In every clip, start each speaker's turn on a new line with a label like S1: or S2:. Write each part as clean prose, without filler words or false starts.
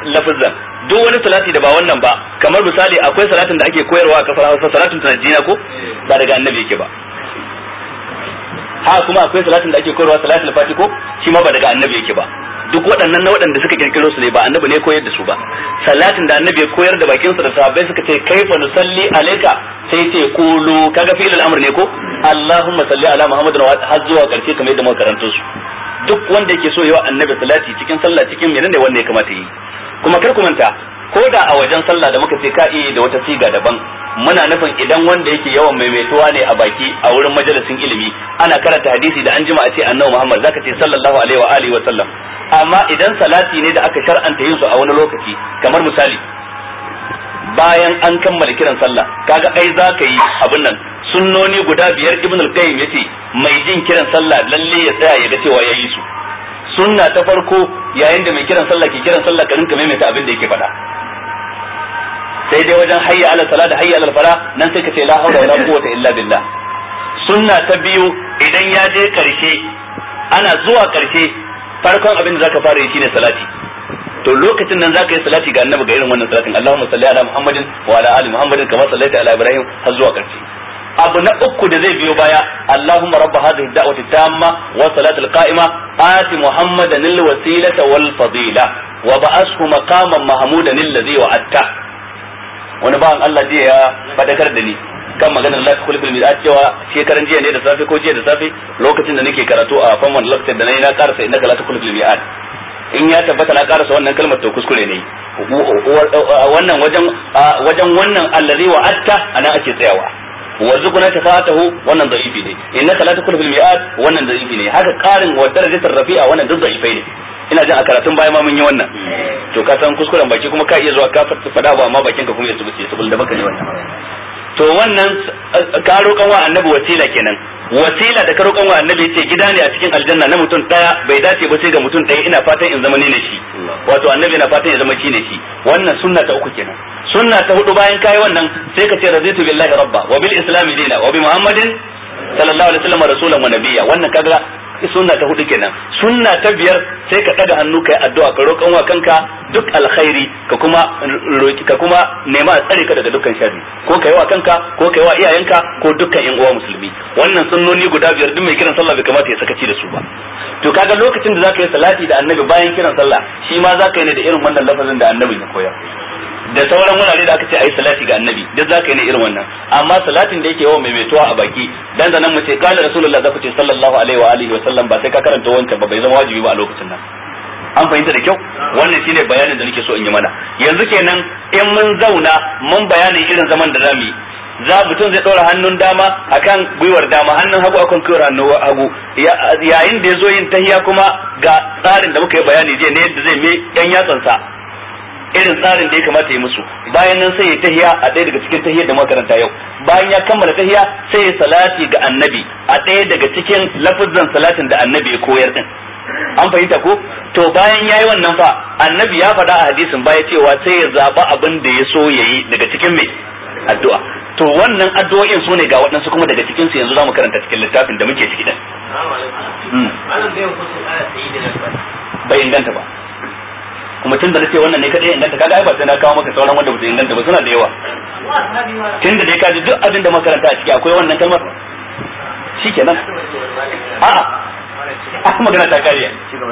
S1: lafazan duk wani salati da ba wannan ba, kamar misali akwai salatin da ake koyarwa a kasar Hausa, salatin tanajjina ko ba daga annabi yake ba. Ha kuma akwai salatin da ake koyarwa, salatul fati ko shi ma ba daga annabi yake ba. Duk waɗannan na waɗanda suka kirkiro su ne, ba annabi ne koyar da su ba. Salatin da annabi ya koyar da bakin sa da sahabbai suka ce kaifa nusalli alayka, sai ce qulu, kaga fi'il al-amr ne ko Allahumma salli ala Muhammadin wa har zuwa karshe kamar yadda muka karanto su. Duk wanda yake so yawa annabi salati cikin sallah cikin menene wanda ya kamata yi. Kuma kar ku manta, ko da a wajen sallah da muka ce ka iya da wata siga daban, muna nufin idan wanda yake yawan maimaituwa ne a baki a wurin majalisin ilimi, ana karanta hadisi da an jima a ce annabi Muhammad, zaka ce sallallahu alaihi wa alihi wa sallam. Amma idan salati ne da aka shar'anta yin su a wani lokaci, kamar misali bayan an kammala kiran sallah, kaga ai zaka yi abin nan sunnoni guda 5 Ibn al-Qayyim yace mai jin kiran sallah lalle ya tsaya ya ga cewa yayi su. Sunna ta farko, yayin da mai kiran sallah ke kiran sallah ka rinka maimaita abin da yake faɗa. Sai dai wajen hayya ala salat da hayya ala fala nan sai ka ce la hawla wala quwwata illa billah. Sunna ta biyu, idan ya je karshe, ana zuwa karshe, farkon abin da zaka fara yi shine salati. To lokacin nan zaka yi salati ga annabi ga irin wannan salatin, Allahumma salli ala Muhammadin wa ala ali Muhammadin kama sallaita ala Ibrahim har zuwa karshe. Abu na uku da zai biyo baya, Allahumma rabb hadhihi ad-da'wati tamma wa salati al-qa'ima ati Muhammadan al-wasilata wal fadila wa ba'athu maqaman mahmudan alladhi wa'atta. Wani bawan Allah jiya ya fadakar da ni kan maganar la tukul fil mi'at, cewa shekaran jiya ne da safe ko jiya da safe lokacin da nake karatu a famman lecture da nayi na karasa innaka la tukul fil mi'at. In ya tabbata na karasa wannan kalmar to kuskure ne. Wannan wajen wannan allazi wa'atta ana ake tsayawa. warzuqna shafa'atahu wannan da'ifi ne, innaka la tukul fil mi'at wannan da'ifi ne, haka qarin wa darajatul rafi'a wannan duk da'ifai ne. Ina jin a karatun baya ma mun yi wannan. To ka san kuskuren baki kuma ka iya zuwa ka fada ba amma bakin ka kuma ya tsubuce saboda baka ne wannan. To wannan ka roƙan wa annabi wasila kenan. Wasila da ka roƙan wa annabi ce gida ne a cikin aljanna na mutum daya, bai dace ba sai ga mutum daya, ina fatan in zama ni ne shi. Wato annabi ina fatan ya zama shi ne shi. Wannan sunna ta uku kenan. Sunna ta hudu bayan kai wannan sai ka ce raditu billahi rabba wa bil islam dina wa bi muhammadin sallallahu alaihi wasallam rasulan wa nabiyya. Wannan kaga sunna ta hudu kenan. Sunna ta biyar sai ka daga hannu kai addu'a ka roƙan wa kanka duk alkhairi, ka kuma nema a tsare ka daga dukkan sharri, ko kai wa kanka ko kai wa iyayenka ko dukkan yan uwa musulmi. Wannan sunnoni guda biyar duk mai kiran sallah bai kamata ya sakaci da su ba. To kaga lokacin da zaka yi salati da annabi bayan kiran sallah, shi ma zaka yi ne da irin wannan lafazin da annabi ya koyar. Da sauran wurare da aka ce ayi salati ga annabi duk zaka yi ne irin wannan. Amma salatin da yake yawan maimaituwa a baki, dan da nan mu ce qala rasulullah zaka ce sallallahu alaihi wa alihi wa sallam, ba sai ka karanta wancan ba, bai zama wajibi ba a lokacin nan. An fahimta da kyau? Wannan shine bayanin da nake so in yi mana. Yanzu kenan in mun zauna mun bayanin irin zaman da zamu yi, mutum zai ɗora hannun dama akan gwiwar dama, hannun hagu akan gwiwar hannun hagu, yayin da ya zo yin tahiya kuma ga tsarin da muka yi bayani je ne yadda zai me yan yatsansa irin tsarin da ya kamata yi musu. Bayan nan sai ya tahiya a ɗaya daga cikin tahiyar da makaranta yau. Bayan ya kammala tahiya sai ya salati ga annabi a ɗaya daga cikin lafazan salatin da annabi ya koyar din. An fahimta ko? To bayan yayi wannan fa annabi ya faɗa a hadisin baya cewa sai ya zaba abin da ya so yayi daga cikin me addu'a. To wannan addu'o'in su ne ga waɗansu kuma daga cikin su yanzu zamu karanta cikin littafin da muke ciki din. Bai inganta ba. Kuma tun da nace wannan ne kadai inganta, kaga ai ba sai na kawo maka sauran wanda ba su inganta ba, suna da yawa. Tun da dai ka ji duk abin da makaranta a ciki akwai wannan kalmar, shikenan. A'a magana ta kariya.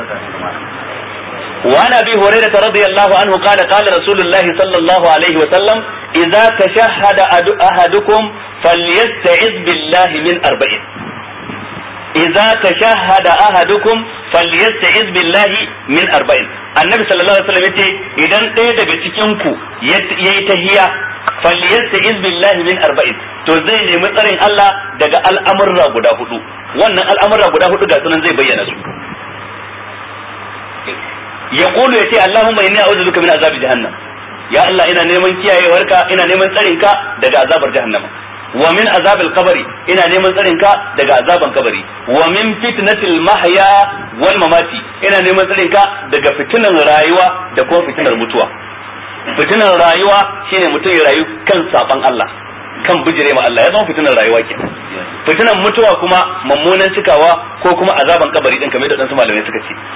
S1: وعن ابي هريره رضي الله عنه قال قال رسول الله صلى الله عليه وسلم اذا تشهد احدكم فليستعذ بالله من 4. اذا تشهد احدكم فليستعذ بالله من 4. النبي صلى الله عليه وسلم yace idan ɗaya daga cikin ku yayi tahiyya falyasta'iz billahi min 4, to zai nemi tsarin Allah daga al'amurra guda hudu. Wannan al'amurra guda hudu ga sunan zai bayyana su. Yaqulu yace Allahumma inni a'udhu bika min azabi jahannam, ya Allah ina neman kiyayewarka, ina neman tsarinka daga azabar jahannama. Wa min azabil qabri, ina neman tsarinka daga azaban kabari. Wa min fitnatil mahya wal mamati, ina neman tsarinka daga fitinan rayuwa da kuma fitinar mutuwa. Fitinar rayuwa shine mutum ya rayu kan saban Allah, kan bijire ma Allah, ya zama fitinar rayuwa kenan. Fitinan mutuwa kuma mummunan cikawa ko kuma azaban kabari din kamar da dan su malamai suka ce.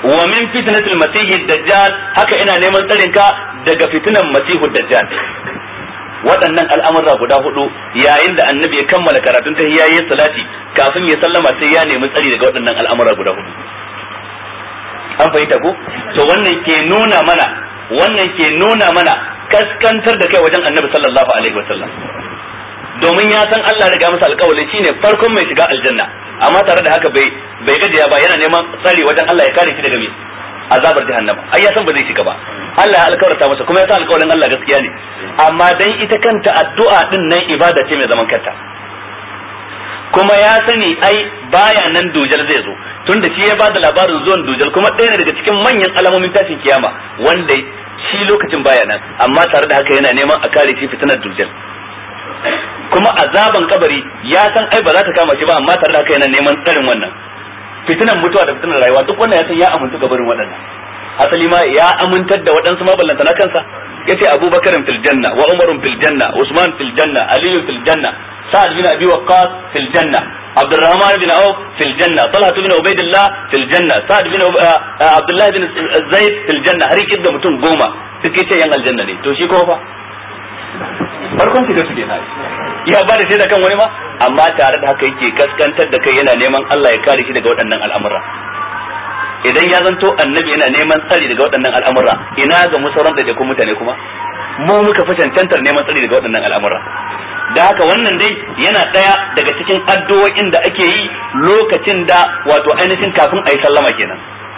S1: wa min fitnatil masihid dajjal, haka ina neman tsarin ka daga fitinan masihud dajjal. Waɗannan al'amura guda hudu yayin da annabi ya kammala karatun tahiyya yayin salati kafin ya sallama sai ya nemi tsari daga waɗannan al'amura guda hudu. An fahimta ko? To wannan ke nuna mana kaskantar da kai wajen annabi sallallahu alaihi wasallam, domin ya san Allah riga masa alƙawari shine farkon mai shiga aljanna, amma tare da haka bai gajiya ba, yana neman tsari wajen Allah ya kare shi daga azabar jahannama. Ai ya san ba zai shiga ba, Allah ya alƙawarta masa, kuma ya san alƙawarin Allah gaskiya ne, amma dan ita kanta addu'a din nan ibada ce mai zaman kanta, kuma ya sani ai baya nan dujal zai zo, tunda shi ya bada labarin zuwan dujal, kuma ɗaya ne daga cikin manyan alamomin tashin kiyama wanda shi lokacin baya nan, amma tare da haka yana neman a kare shi fitinar dujal. Kuma azaban kabari ya san ai ba za ta kama shi ba, amma tare da haka yana neman tsarin wannan fitinan mutuwa da fitinar rayuwa, duk wannan ya san ya amintu gabarin waɗannan. Asali ma ya amintar da waɗansu maballanta na kansa, yace Abubakar fil janna wa Umar fil janna, Usman fil janna, Ali fil janna, Sa'ad bin Abi Waqqas fil janna, Abdurrahman bin Auf fil janna, Talha bin Ubaidillah fil janna, Sa'ad bin Abdullah bin Zaid fil janna, har yake da mutum 10 duk yace yan aljanna ne. To shi kuma fa farkon shi da suke na ya ba da shaida kan wani ma, amma tare da haka yake kaskantar da kai yana neman Allah ya kare shi daga waɗannan al'amura. Idan ya zanto annabi yana neman tsari daga waɗannan al'amura, ina ga mu sauran da jakun mutane kuma mu muka fi cancantar neman tsari daga waɗannan al'amura. Da haka wannan dai yana ɗaya daga cikin addu'o'in da ake yi lokacin da wato ainihin kafin ayi sallama kenan.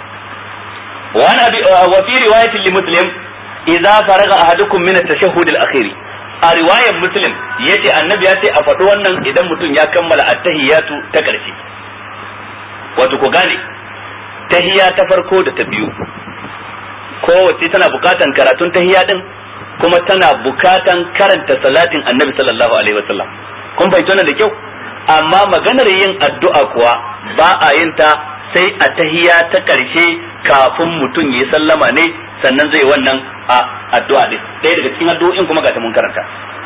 S1: Wa fi riwayatin li Muslim idza faraga ahadukum min at-tashahhud al-akhir, a riwayar Muslim yace annabi ya ce a faɗi wannan idan mutum ya kammala at-tahiyatu ta ƙarshe. Wato ko gane tahiyya ta farko da ta biyu kowace tana bukatan karatun tahiyya din, kuma tana bukatan karanta salatin annabi sallallahu alaihi wasallam. Kun fahimci wannan da kyau? Amma maganar yin addu'a kuwa ba a yin ta sai a tahiyya ta karshe kafin mutum ya sallama ne sannan zai wannan addu'a din. Ɗaya daga cikin addu'o'in kuma ga ta mun karanta.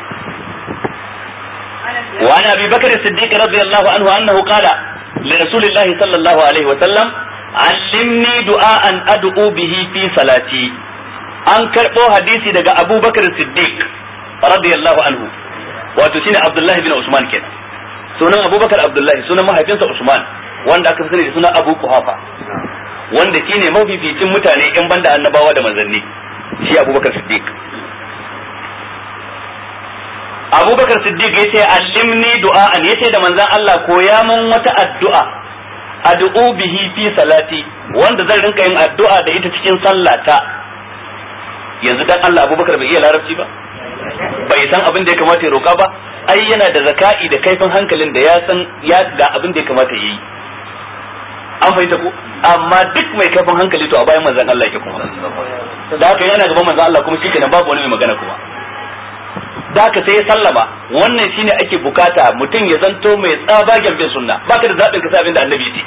S1: Wa ana Abi Bakr as-Siddiq radiyallahu anhu annahu qala li Rasulillahi sallallahu alaihi wasallam allimni du'an ad'u bihi fi salati. An karbo hadisi daga Abu Bakr Siddiq radiyallahu anhu, wato shine Abdullahi bin Usman kenan. Sunan Abu Bakr Abdullahi, sunan mahaifinsa Usman, wanda aka fi sani da sunan Abu Quhafa, wanda shine mafificin mutane in banda annabawa da manzanni, shi Abu Bakr Siddiq. Abu Bakr Siddiq yace allimni du'an, yace da manzon Allah koya mun wata addu'a ad'u bihi fi salati, wanda zan rinka yin addu'a da ita cikin sallata. Yanzu dan Allah Abubakar bai iya larabci ba, bai san abin da ya kamata ya roka ba, ai yana da zaka'i da kaifin hankalin da ya san ya ga abin da ya kamata ya yi. An fahimta ko? Amma duk mai kaifin hankali to a bayan manzon Allah yake kuma, da haka yana gaban manzon Allah kuma shikenan babu wani mai magana kuma. Da haka sai ya sallama. Wannan shine ake bukata, mutum ya zanto mai tsabagen bin sunna, baka da zabin ka sai abin da annabi ya ce,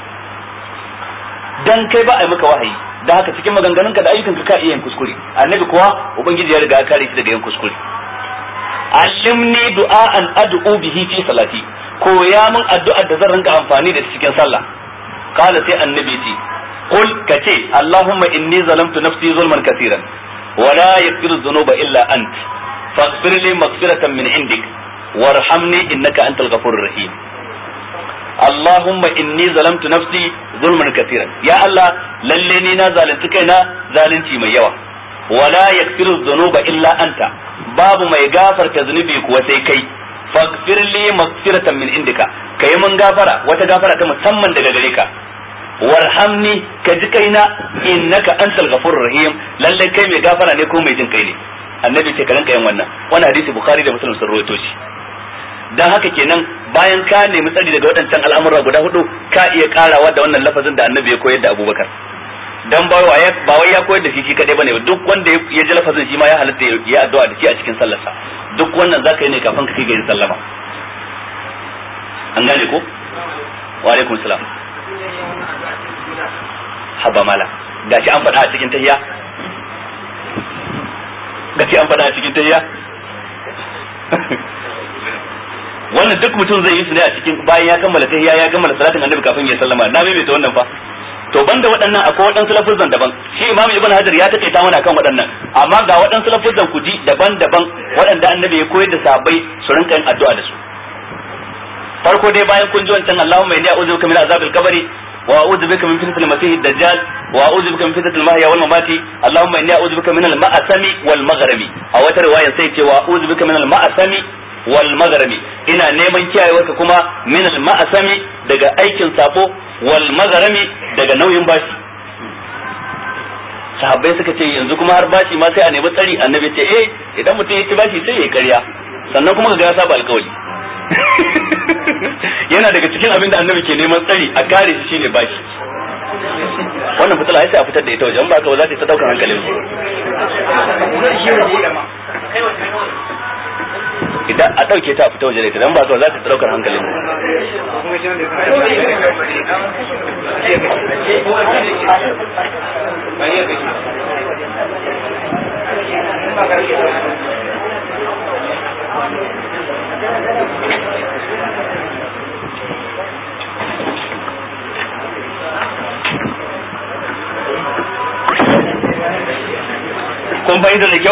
S1: dan kai ba a yi maka wahayi, da haka cikin maganganunka da ayyukanka ka iya yin kuskure. Annabi kuwa ubangiji ya riga ya kare shi daga yin kuskure. Allimni du'an ad'u bihi fi salati, koya min addu'ar da zan rinka amfani da cikin sallah. Kala sai annabi ce, qul kace Allahumma inni zalamtu nafsi zulman kaseeran wa la yaghfiru dhunuba illa ant faghfir li maghfiratan min indik warhamni innaka antal ghafurur rahim. Allahumma inni zalamtu nafsi zulman kaseeran, ya Allah lalle ni na zalunci kaina zalunci mai yawa, wala yaghfiru dhunuba illa anta, babu mai gafarta zunubi kuwa sai kai, faghfir li maghfiratan min indika, kai mun gafara, wata gafara ta musamman daga gare ka, warhamni ka ji kaina innaka antal ghafurur rahim, lalle kai mai gafara ne ko mai jin kai ne. Annabi ce ka rinka yin wannan hadisi Bukhari da Muslim sun rawaito shi. Dan haka kenan bayan ka nemi tsari daga waɗancan al'amura guda hudu, ka iya karawa da wannan lafazin da annabi ya koyar da Abubakar. Dan ba wai ya koyar da shi kadai bane, duk wanda ya ji lafazin shi ma ya halatta ya addu'a da shi a cikin sallarsa. Duk wannan zaka yi ne kafin ka kai ga yin sallama. An gane ko? Wa alaikum salam. Haba mala, gashi an faɗa a cikin tahiyya. Gashi an faɗa a cikin tahiyya. Wannan duk mutum zai yi su ne a cikin bayan ya kammala tahiyya, ya kammala salatin annabi kafin ya sallama. Na maimaita wannan fa. to banda waɗannan akwai waɗansu lafuzan daban shi Imam Ibn Hajar ya takaita mana kan waɗannan amma ga waɗansu lafuzan ku ji daban-daban waɗanda annabi ya koyar da sahabbai su rinka yin addu'a da su farko dai bayan kun ji wancan Allahumma inni a'udhu bika min azabil qabri wa a'udhu bika min fitnatil masiihid dajjal wa a'udhu bika min fitnatil mahya wal mamati Allahumma inni a'udhu bika min al ma'asami wal maghrami a wata riwaya sai ce wa a'udhu bika min al ma'asami wal maghrami ina neman kiyayewarka kuma min al ma'asami daga aikin sabo wal maghrami daga nauyin bashi sahabbai suka ce yanzu kuma har bashi ma sai a nemi tsari annabi ce idan mutum ya ci bashi sai ya karya sannan kuma ga ya saba alkawari yana daga cikin abin da annabi ke neman tsari a kare shi shine bashi wannan fitila sai a fitar da ita wajen ba ka ba za ta daukar hankalin idan a dauke ta a fita waje da ita dan ba ka za ta daukar hankalin kun fahimta da kyau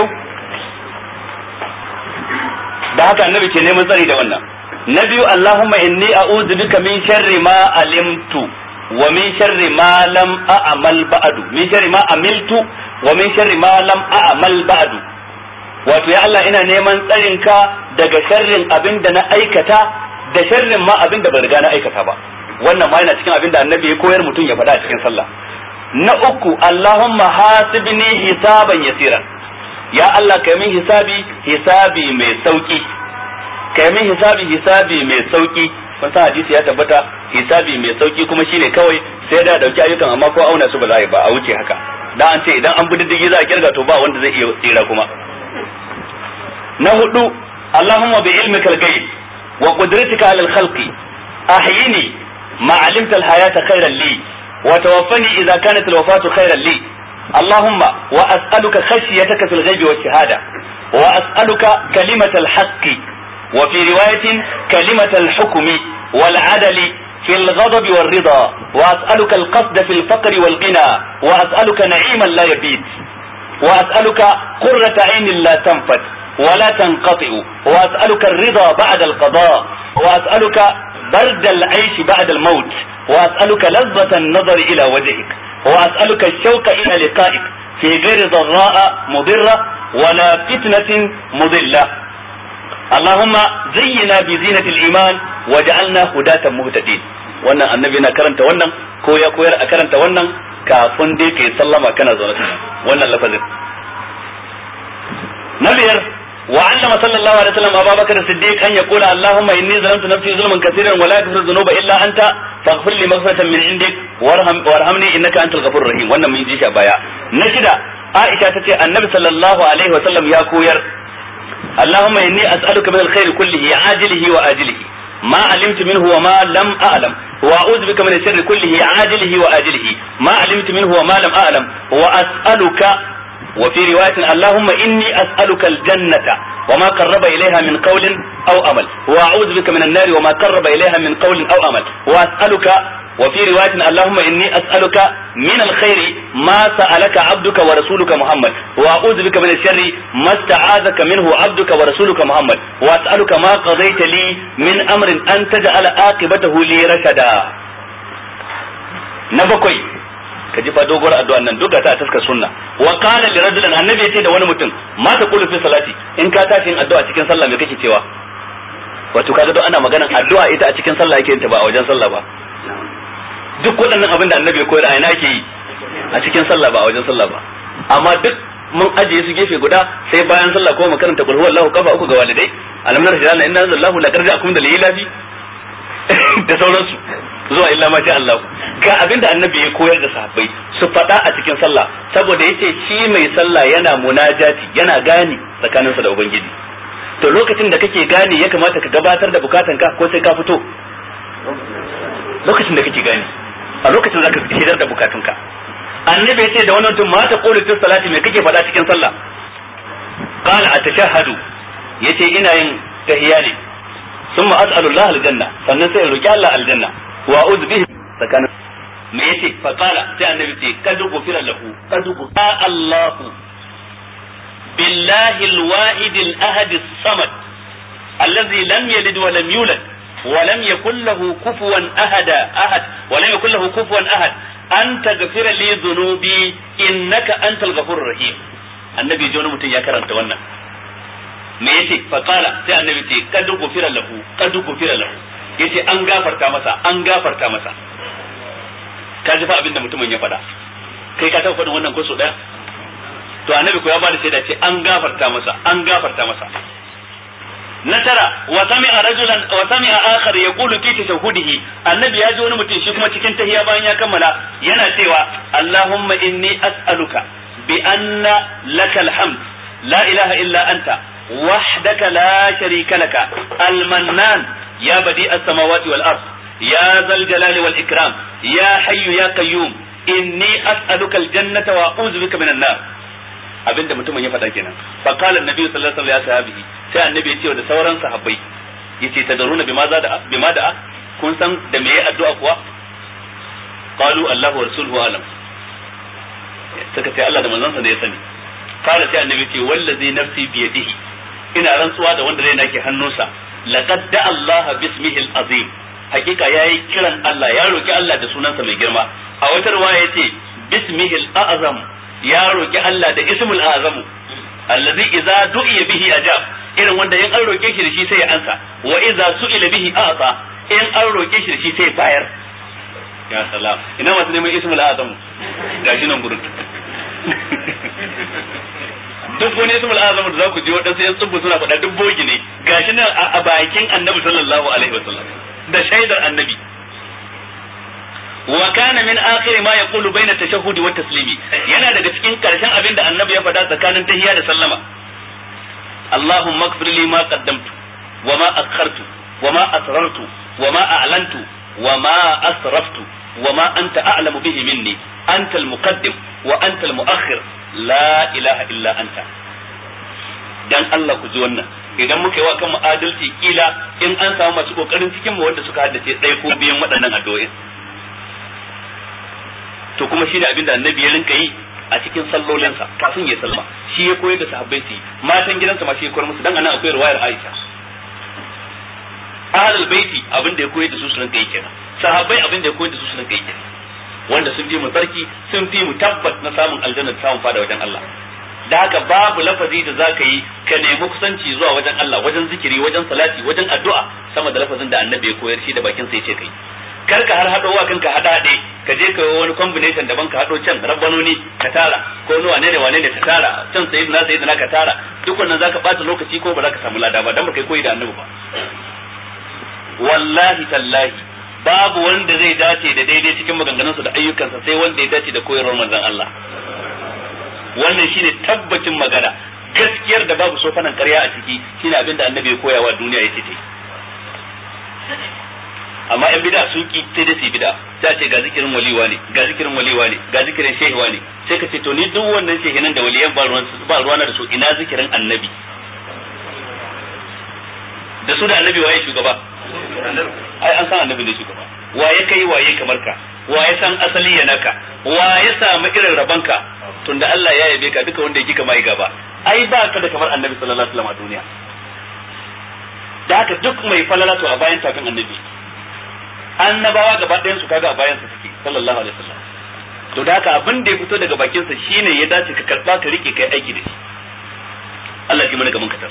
S1: da haka annabi ke neman tsari da wannan na biyu Allahumma inni a'udhu bika min sharri ma alimtu wa min sharri ma lam a'mal ba'du min sharri ma amiltu wa min sharri ma lam a'mal ba'du wato ya Allah ina neman tsarin ka daga sharrin abin da na aikata da sharrin ma abin da ban riga na aikata ba wannan ma yana cikin abin da annabi ya koyar mutum ya faɗa a cikin sallah na uku Allahumma hasibni hisaban yasiran ya Allah kai min hisabi mai sauki kai min hisabi mai sauki kun san hadisi ya tabbata hisabi mai sauki kuma shine kawai sai da dauki ayyukan amma ko auna su ba za a yi ba a wuce haka dan an ce idan an bi diddigi za a kirga to ba wanda zai iya tsira kuma na hudu Allahumma bi ilmika al-ghaib wa qudratika ala al-khalqi ahyini ma alimta al-hayata khayran li wa tawaffani idha kanat al-wafatu khayran li اللهم وأسألك خشيتك في الغيب والشهادة وأسألك كلمة الحق وفي رواية كلمة الحكم والعدل في الغضب والرضا وأسألك القصد في الفقر والغنى وأسألك نعيما لا يبيد وأسألك قرة عين لا تنفد ولا تنقطع وأسألك الرضا بعد القضاء وأسألك برد العيش بعد الموت وأسألك لذة النظر إلى وجهك وأسألك الشوق إلى لقائك في غير ضراء مضرة ولا فتنة مضلة اللهم زينا بزينة الإيمان وجعلنا هداة مهتدين wannan annabi na karanta wannan ko ya koyar a karanta wannan kafin dai kai sallama kana zaune wannan lafazin na biyar وعلم صلى الله عليه وسلم أبا بكر الصديق أن يقول اللهم إني ظلمت نفسي ظلما كثيرا ولا يغفر الذنوب إلا أنت فاغفر لي مغفرة من عندك وارحمني إنك أنت الغفور الرحيم wannan mun ji shi a baya na shida Aisha tace annabi sallallahu alaihi wa sallam ya koyar Allahumma inni as'aluka min alkhair kullihi ajilihi wa ajilihi ma alimtu minhu wa ma lam a'lam wa a'udhu bika min sharri kullihi ajilihi wa ajilihi ma alimtu minhu wa ma lam a'lam wa as'aluka وفي رواية اللهم إني أسألك الجنة وما قرب إليها من قول أو عمل وأعوذ بك من النار وما قرب إليها من قول أو عمل وأسألك وفي رواية اللهم إني أسألك من الخير ما سألك عبدك ورسولك محمد وأعوذ بك من الشر ما استعاذك منه عبدك ورسولك محمد وأسألك ما قضيت لي من أمر أن تجعل عاقبته لي رشدا نبكي ka ji fa dogon addu'an nan duka ta taskar sunna wa qala li rajulin annabi yace da wani mutum ma ta qulu fi salati in ka tashi yin addu'a cikin sallah me kake cewa wato kaga don ana maganar addu'a ita a cikin sallah yake yin ta ba a wajen sallah ba duk waɗannan abin da annabi ya koyar a ina yake yi a cikin sallah ba a wajen sallah ba amma duk mun ajiye su gefe guda sai bayan sallah ko mu karanta qul huwallahu kafa uku ga walidai alhamdulillah jalla inna anzalallahu la karja'akum da lilafi da sauransu zuwa illa ma sha Allah ga abinda annabi ya koyar da sahabbai su fada a cikin sallah saboda yace shi mai sallah yana munajati yana gani tsakaninsa da ubangiji to lokacin da kake gani ya kamata ka gabatar da bukatanka ko sai ka fito lokacin da kake gani a lokacin zaka hidar da bukatunka annabi yace da wani mutum ma ta qulu fi salati me kake fada cikin sallah qala atashahhadu yace ina yin tahiyya ne ثم أسأل الله الجنة sannan sai in roki Allah aljanna wa a'udhu bihi tsakanin me yace fa qala sai annabi ce kad gufira lahu kad gufira Allahu billahi alwahid alahad as-samad alladhi lam yalid wa lam yulad wa lam yakul lahu kufuwan ahad wa lam yakul lahu kufuwan ahad an taghfira li dhunubi innaka antal ghafurur rahim. Annabi ji wani mutum ya karanta wannan me yace fa qala sai annabi ce kad gufira lahu yace an gafarta masa ka ji fa abinda mutumin ya faɗa kai ka taɓa faɗin wannan ko so daya to annabi ko ya bada shaida ce an gafarta masa na tara wa sami'a akhar yaqulu fi tashahhudihi annabi ya ji wani mutum shi kuma cikin tahiyya bayan ya kammala yana cewa Allahumma inni as'aluka bi anna lakal hamd la ilaha illa anta wahdaka la sharika laka al-mannan ya badi as-samawati wal ard ya zal jalali wal ikram ya hayyu ya qayyum inni as'aluka al-jannata wa a'udhu bika minan nar. Abinda mutumin ya faɗa kenan fa qala an-nabi sallallahu alaihi wasallam sai annabi ya ce da sauran sahabbai yace tadaruna bima da kun san da meye addu'a kuwa qalu Allahu wa rasuluhu alam suka ce Allah da manzon sa ne ya sani qala sai annabi ce wallazi nafsi bi yadihi ina rantsuwa da wanda raina ke hannunsa laqad da Allah bismihi al-azim hakika yayi kiran Allah ya roki Allah da sunansa mai girma a wata riwaya yace bismihi al-azam ya roki Allah da ismul azamu allazi idza du'iya bihi ajab irin wanda in an roke shi da shi sai ya ansa wa idza su'ila bihi a'ta in an roke shi da shi sai bayar. Ya salam ina masu neman ismul azamu gashi nan gurin duk wani ismul azamu da za ku ji wadansu yan tsubbu suna faɗa duk bogi ne gashi nan a bakin annabi sallallahu alaihi wasallam da shaidar annabi. wa kana min akhir ma yaqulu bayna tashahhudi wa taslimi yana daga cikin karshen abin da annabi ya faɗa tsakanin tahiyya da sallama Allahumma ighfir li ma qaddamtu wa ma akhartu wa ma asrartu wa ma a'lantu wa ma asraftu wa ma anta a'lamu bihi minni anta al-muqaddim wa anta al-mu'akhir la ilaha illa anta. Dan Allah ku ji wannan idan muka yi wa kan adalci kila in an samu masu kokarin cikin mu wanda suka haddace ɗaya ko biyan waɗannan addu'o'i to kuma shi ne abinda annabi ya rinka yi a cikin sallolinsa kafin ya sallama shi ya koyar da sahabbai su matan gidansa ma shi ya koyar musu dan anan akwai riwayar Aisha ahlul baiti abinda ya koyar da su rinka yi kenan sahabbai abinda ya koyar da su rinka yi kenan wanda sun fi mu tsarki sun fi mu tabbat na samun aljanna ta samun fada wajen Allah da haka babu lafazi da zaka yi ka nemi kusanci zuwa wajen Allah wajen zikiri wajen salati wajen addu'a sama da lafazin da annabi ya koyar shi da bakin sa yace kai kar ka har hado wa kanka hade ka je ka yi wani combination daban ka hado can rabbanoni ka tara ko wane ne ka tara can sayyidina ka tara duk wannan zaka bata lokaci ko ba za ka samu lada ba dan ba kai koyi da annabi ba. Wallahi tallahi babu wanda zai dace da daidai cikin maganganunsa da ayyukansa sai wanda ya dace da koyarwar manzon Allah. Wannan shine tabbacin magana gaskiyar da babu sofanan ƙarya a ciki shine abinda annabi ya koya wa duniya yace ce. Amma yan bid'a su ki sai da su bid'a sai ce ga zikirin waliwa ne ga zikirin waliwa ne ga zikirin shehiwa ne sai ka ce to ni duk wannan shehinan da waliyan ba ruwana da su ina zikirin annabi da su da annabi waye shugaba ai an san annabi ne shugaba waye kai waye kamar ka waye san asali ya naka waye samu irin rabanka tunda Allah ya yabe ka duka wanda yake kama gaba ai ba ka da kamar annabi sallallahu alaihi wasallam a duniya da haka duk mai falala to a bayan tafin annabi annabawa gaba ɗayan su kaga a bayan sa suke sallallahu alaihi wasallam to da haka abin da ya fito daga bakin sa shine ya dace ka karba ka rike kai aiki da shi Allah ya mana gaban ka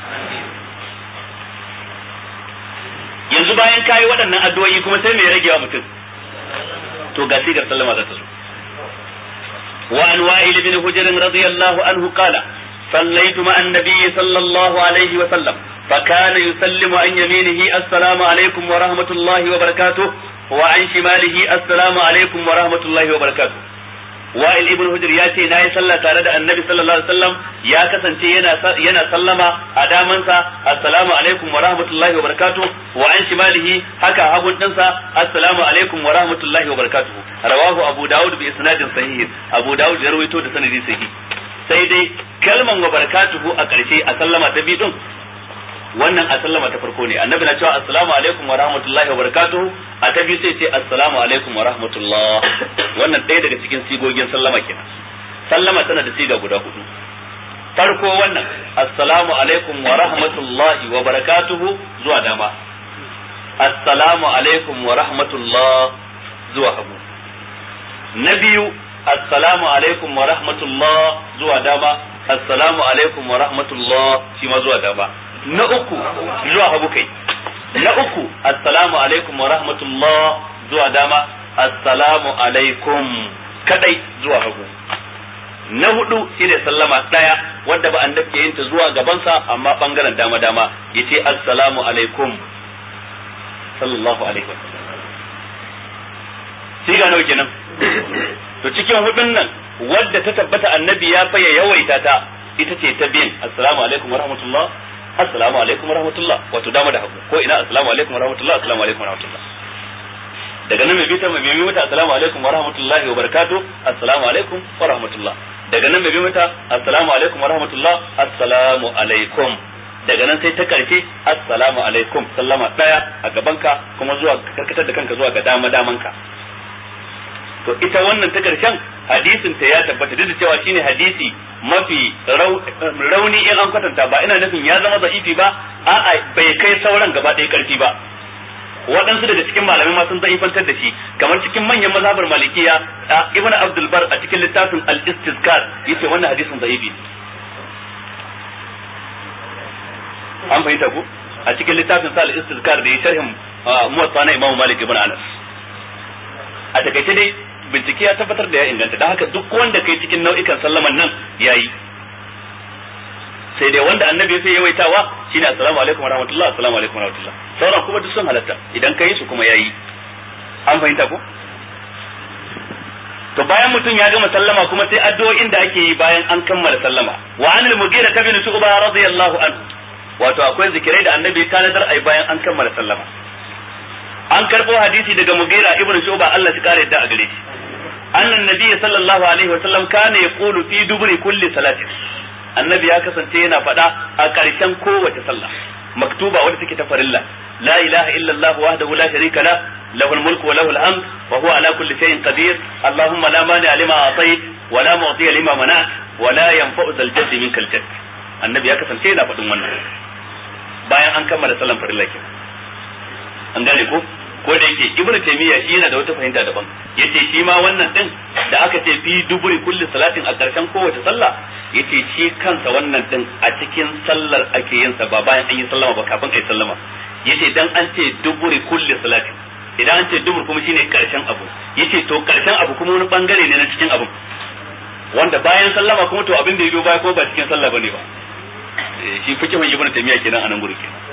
S1: yanzu bayan kai waɗannan addu'o'i kuma sai me rage wa mutum to ga sigar sallama za ta zo wa an wa'il bin hujr radiyallahu anhu qala صليت مع النبي صلى الله عليه وسلم فكان يسلم عن يمينه السلام عليكم ورحمة الله وبركاته وعن شماله السلام عليكم ورحمة الله وبركاته. وائل ابن حجر ياتي ناي صلى tare da annabi sallallahu alaihi wasallam ya kasance yana sallama a damansa assalamu alaikum wa rahmatullahi wa barakatuh wa an shimalihi haka hagun dinsa assalamu alaikum wa rahmatullahi wa barakatuh. Rawahu Abu Dawud bi isnadin sahih. Abu Dawud ya rawaito da sanadi sahih. Sai dai kalman wa barakatuhu a ƙarshe a sallama ta biyu din wannan a sallama ta farko ne annabi na cewa assalamu alaikum wa rahmatullahi wa barakatuhu a ta biyu sai ce assalamu alaikum wa rahmatullah wannan ɗaya daga cikin sigogin sallama kenan sallama tana da siga guda 4 farko wannan assalamu alaikum wa rahmatullahi wa barakatuhu zuwa dama assalamu alaikum wa rahmatullah zuwa hagu na biyu assalamu alaikum wa rahmatullah zuwa dama assalamu alaikum wa rahmatullah shi ma zuwa dama na uku zuwa hagu kai na uku assalamu alaikum wa rahmatullah zuwa dama assalamu alaikum kadai zuwa hagu na hudu shine sallama daya wanda ba annabi ke yin ta zuwa gabansa amma bangaren dama dama yace assalamu alaikum sallallahu alaihi wasallam siga nawa kenan to cikin hudun nan wadda ta tabbata annabi ya fa yawaita ta ita ce ta biyan assalamu alaikum wa rahmatullah assalamu alaikum wa rahmatullah wato dama da hagu ko ina assalamu alaikum wa rahmatullah assalamu alaikum wa rahmatullah daga nan mai bita mai mata assalamu alaikum wa rahmatullahi wa barakatuh assalamu alaikum wa rahmatullah daga nan mai mata assalamu alaikum wa rahmatullah assalamu alaikum daga nan sai ta karshe assalamu alaikum sallama daya a gabanka kuma zuwa karkatar da kanka zuwa ga dama damanka to ita wannan ta karshen hadisin ta ya tabbata duk da cewa shine hadisi mafi rauni in an kwatanta ba ina nufin ya zama da'ifi ba a'a bai kai sauran gaba ɗaya karfi ba waɗansu daga cikin malamai ma sun da'ifantar da shi kamar cikin manyan mazhabar malikiya ibn abdul bar a cikin littafin al-istizkar yace wannan hadisin da'ifi an fahimta ko a cikin littafin sa al-istizkar da ya sharhin muwatta na imam malik ibn anas a takaice dai bincike ya tabbatar da ya inganta dan haka duk wanda kai cikin nau'ikan sallaman nan yayi sai dai wanda annabi sai yawaitawa shine assalamu alaikum wa rahmatullah assalamu alaikum wa rahmatullah sauran kuma duk sun halatta idan kai su kuma yayi an fahimta ko to bayan mutum ya gama sallama kuma sai addu'o'in da ake yi bayan an kammala sallama wa anil mughira bin shu'ba radiyallahu anhu wato akwai zikirai da annabi ya tanadar ai bayan an kammala sallama an karbo hadisi daga mughira ibn shu'ba Allah ya kare da a gare shi annan nabi sallallahu alaihi wa sallam kana yaqulu fi duburi kulli salatin annabi ya kasance yana faɗa a ƙarshen kowace sallah maktuba wadda take ta farilla la ilaha illa Allah wahdahu la sharika la lahul mulku wa lahul hamd wa huwa ala kulli shay'in qadir allahumma la mani lima atayt wa la mu'ti lima mana'at wa la yanfa'u dhal jadd minkal jadd annabi ya kasance yana faɗin wannan bayan an kammala sallan farilla kenan an gane ko da yake ibnu taymiya shi yana da wata fahimta daban yace shi ma wannan din da aka ce fi duburi kulli salatin a karshen kowace sallah yace shi kansa wannan din a cikin sallar ake yin sa ba bayan an yi sallama ba kafin ai sallama yace dan an ce duburi kulli salatin idan an ce dubur kuma shine karshen abu yace to karshen abu kuma wani bangare ne na cikin abu wanda bayan sallama kuma to abin da ya biyo baya ko ba cikin sallah bane ba shi fikihun ibnu taymiya kenan anan guri kenan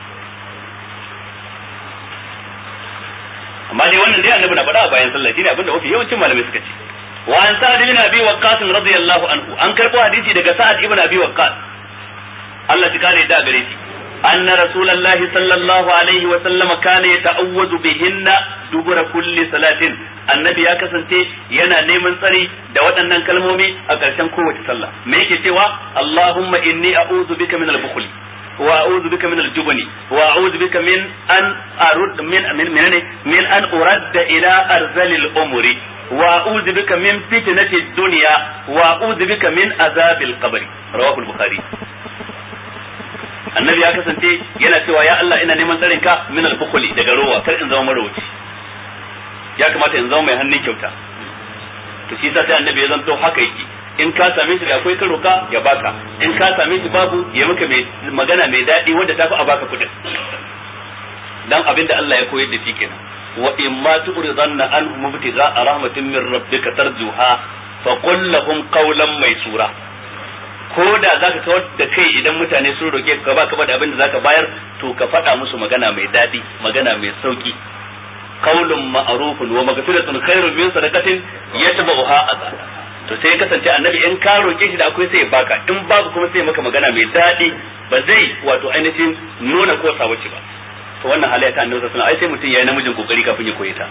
S1: amma dai wannan dai annabi na faɗa a bayan sallah shine abinda mafi yawancin malamai suka ce wa an sa'ad ibn abi waqqas radiyallahu anhu an karbo hadisi daga sa'ad ibn abi waqqas Allah ya kare da gare shi anna rasulullahi sallallahu alaihi wa sallam kana yata'awwadu bihinna dubura kulli salatin annabi ya kasance yana neman tsari da waɗannan kalmomi a ƙarshen kowace sallah me yake cewa Allahumma inni a'udhu bika min al-bukhli وأعوذ بك من الجبن وأعوذ بك من أن أرد من أن أرد إلى أرذل الأمور وأعوذ بك من فتنة الدنيا وأعوذ بك من عذاب القبر رواه البخاري annabi ya kasance yana cewa ya Allah ina neman tsarin ka min al-bukhli daga rowa kar in zama marwaci ya kamata in zama mai hannun kyauta to shi sai annabi ya zanto haka yake in ka same shi da akwai ka roka ya baka in ka same shi babu ya maka mai magana mai dadi wanda tafi a baka kudin dan abinda Allah ya koyar da shi kenan wa in ma tu'ridanna an mubtiga rahmatin min rabbika tarjuha fa qul lahum qawlan maysura ko da zaka kawar da kai idan mutane sun roke ka baka ba da abinda zaka bayar to ka faɗa musu magana mai dadi magana mai sauki qawlun ma'rufun wa maghfiratun khairun min sadaqatin yatba'uha adha to sai kasance annabi in ka roke shi da akwai sai ya baka in babu kuma sai maka magana mai daɗi ba zai wato ainihin nuna ko sawaci ba to wannan halayya ta annabi sallallahu alaihi wasallam ai sai mutum yayi namijin kokari kafin ya koyi ta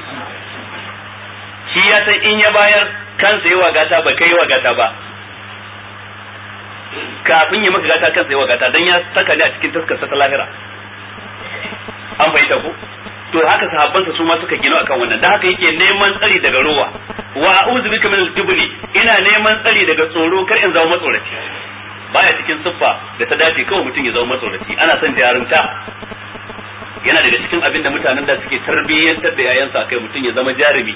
S1: shi ya san in ya bayar kansa yayi wagata ba kai wagata ba kafin ya maka gata kansa yawa gata dan ya saka ni a cikin taskar ta lahira. An fahimta ko to haka sahabbansa su ma suka gino akan wannan da haka yake neman tsari daga ruwa wa a'udhu bika min al-jubni ina neman tsari daga tsoro kar in zama matsoraci. Baya cikin siffa da ta dace kawai mutum ya zama matsoraci, ana son jarumta. Yana daga cikin abin da mutanen da suke tarbiyyantar da yayansa kai mutum ya zama jarumi.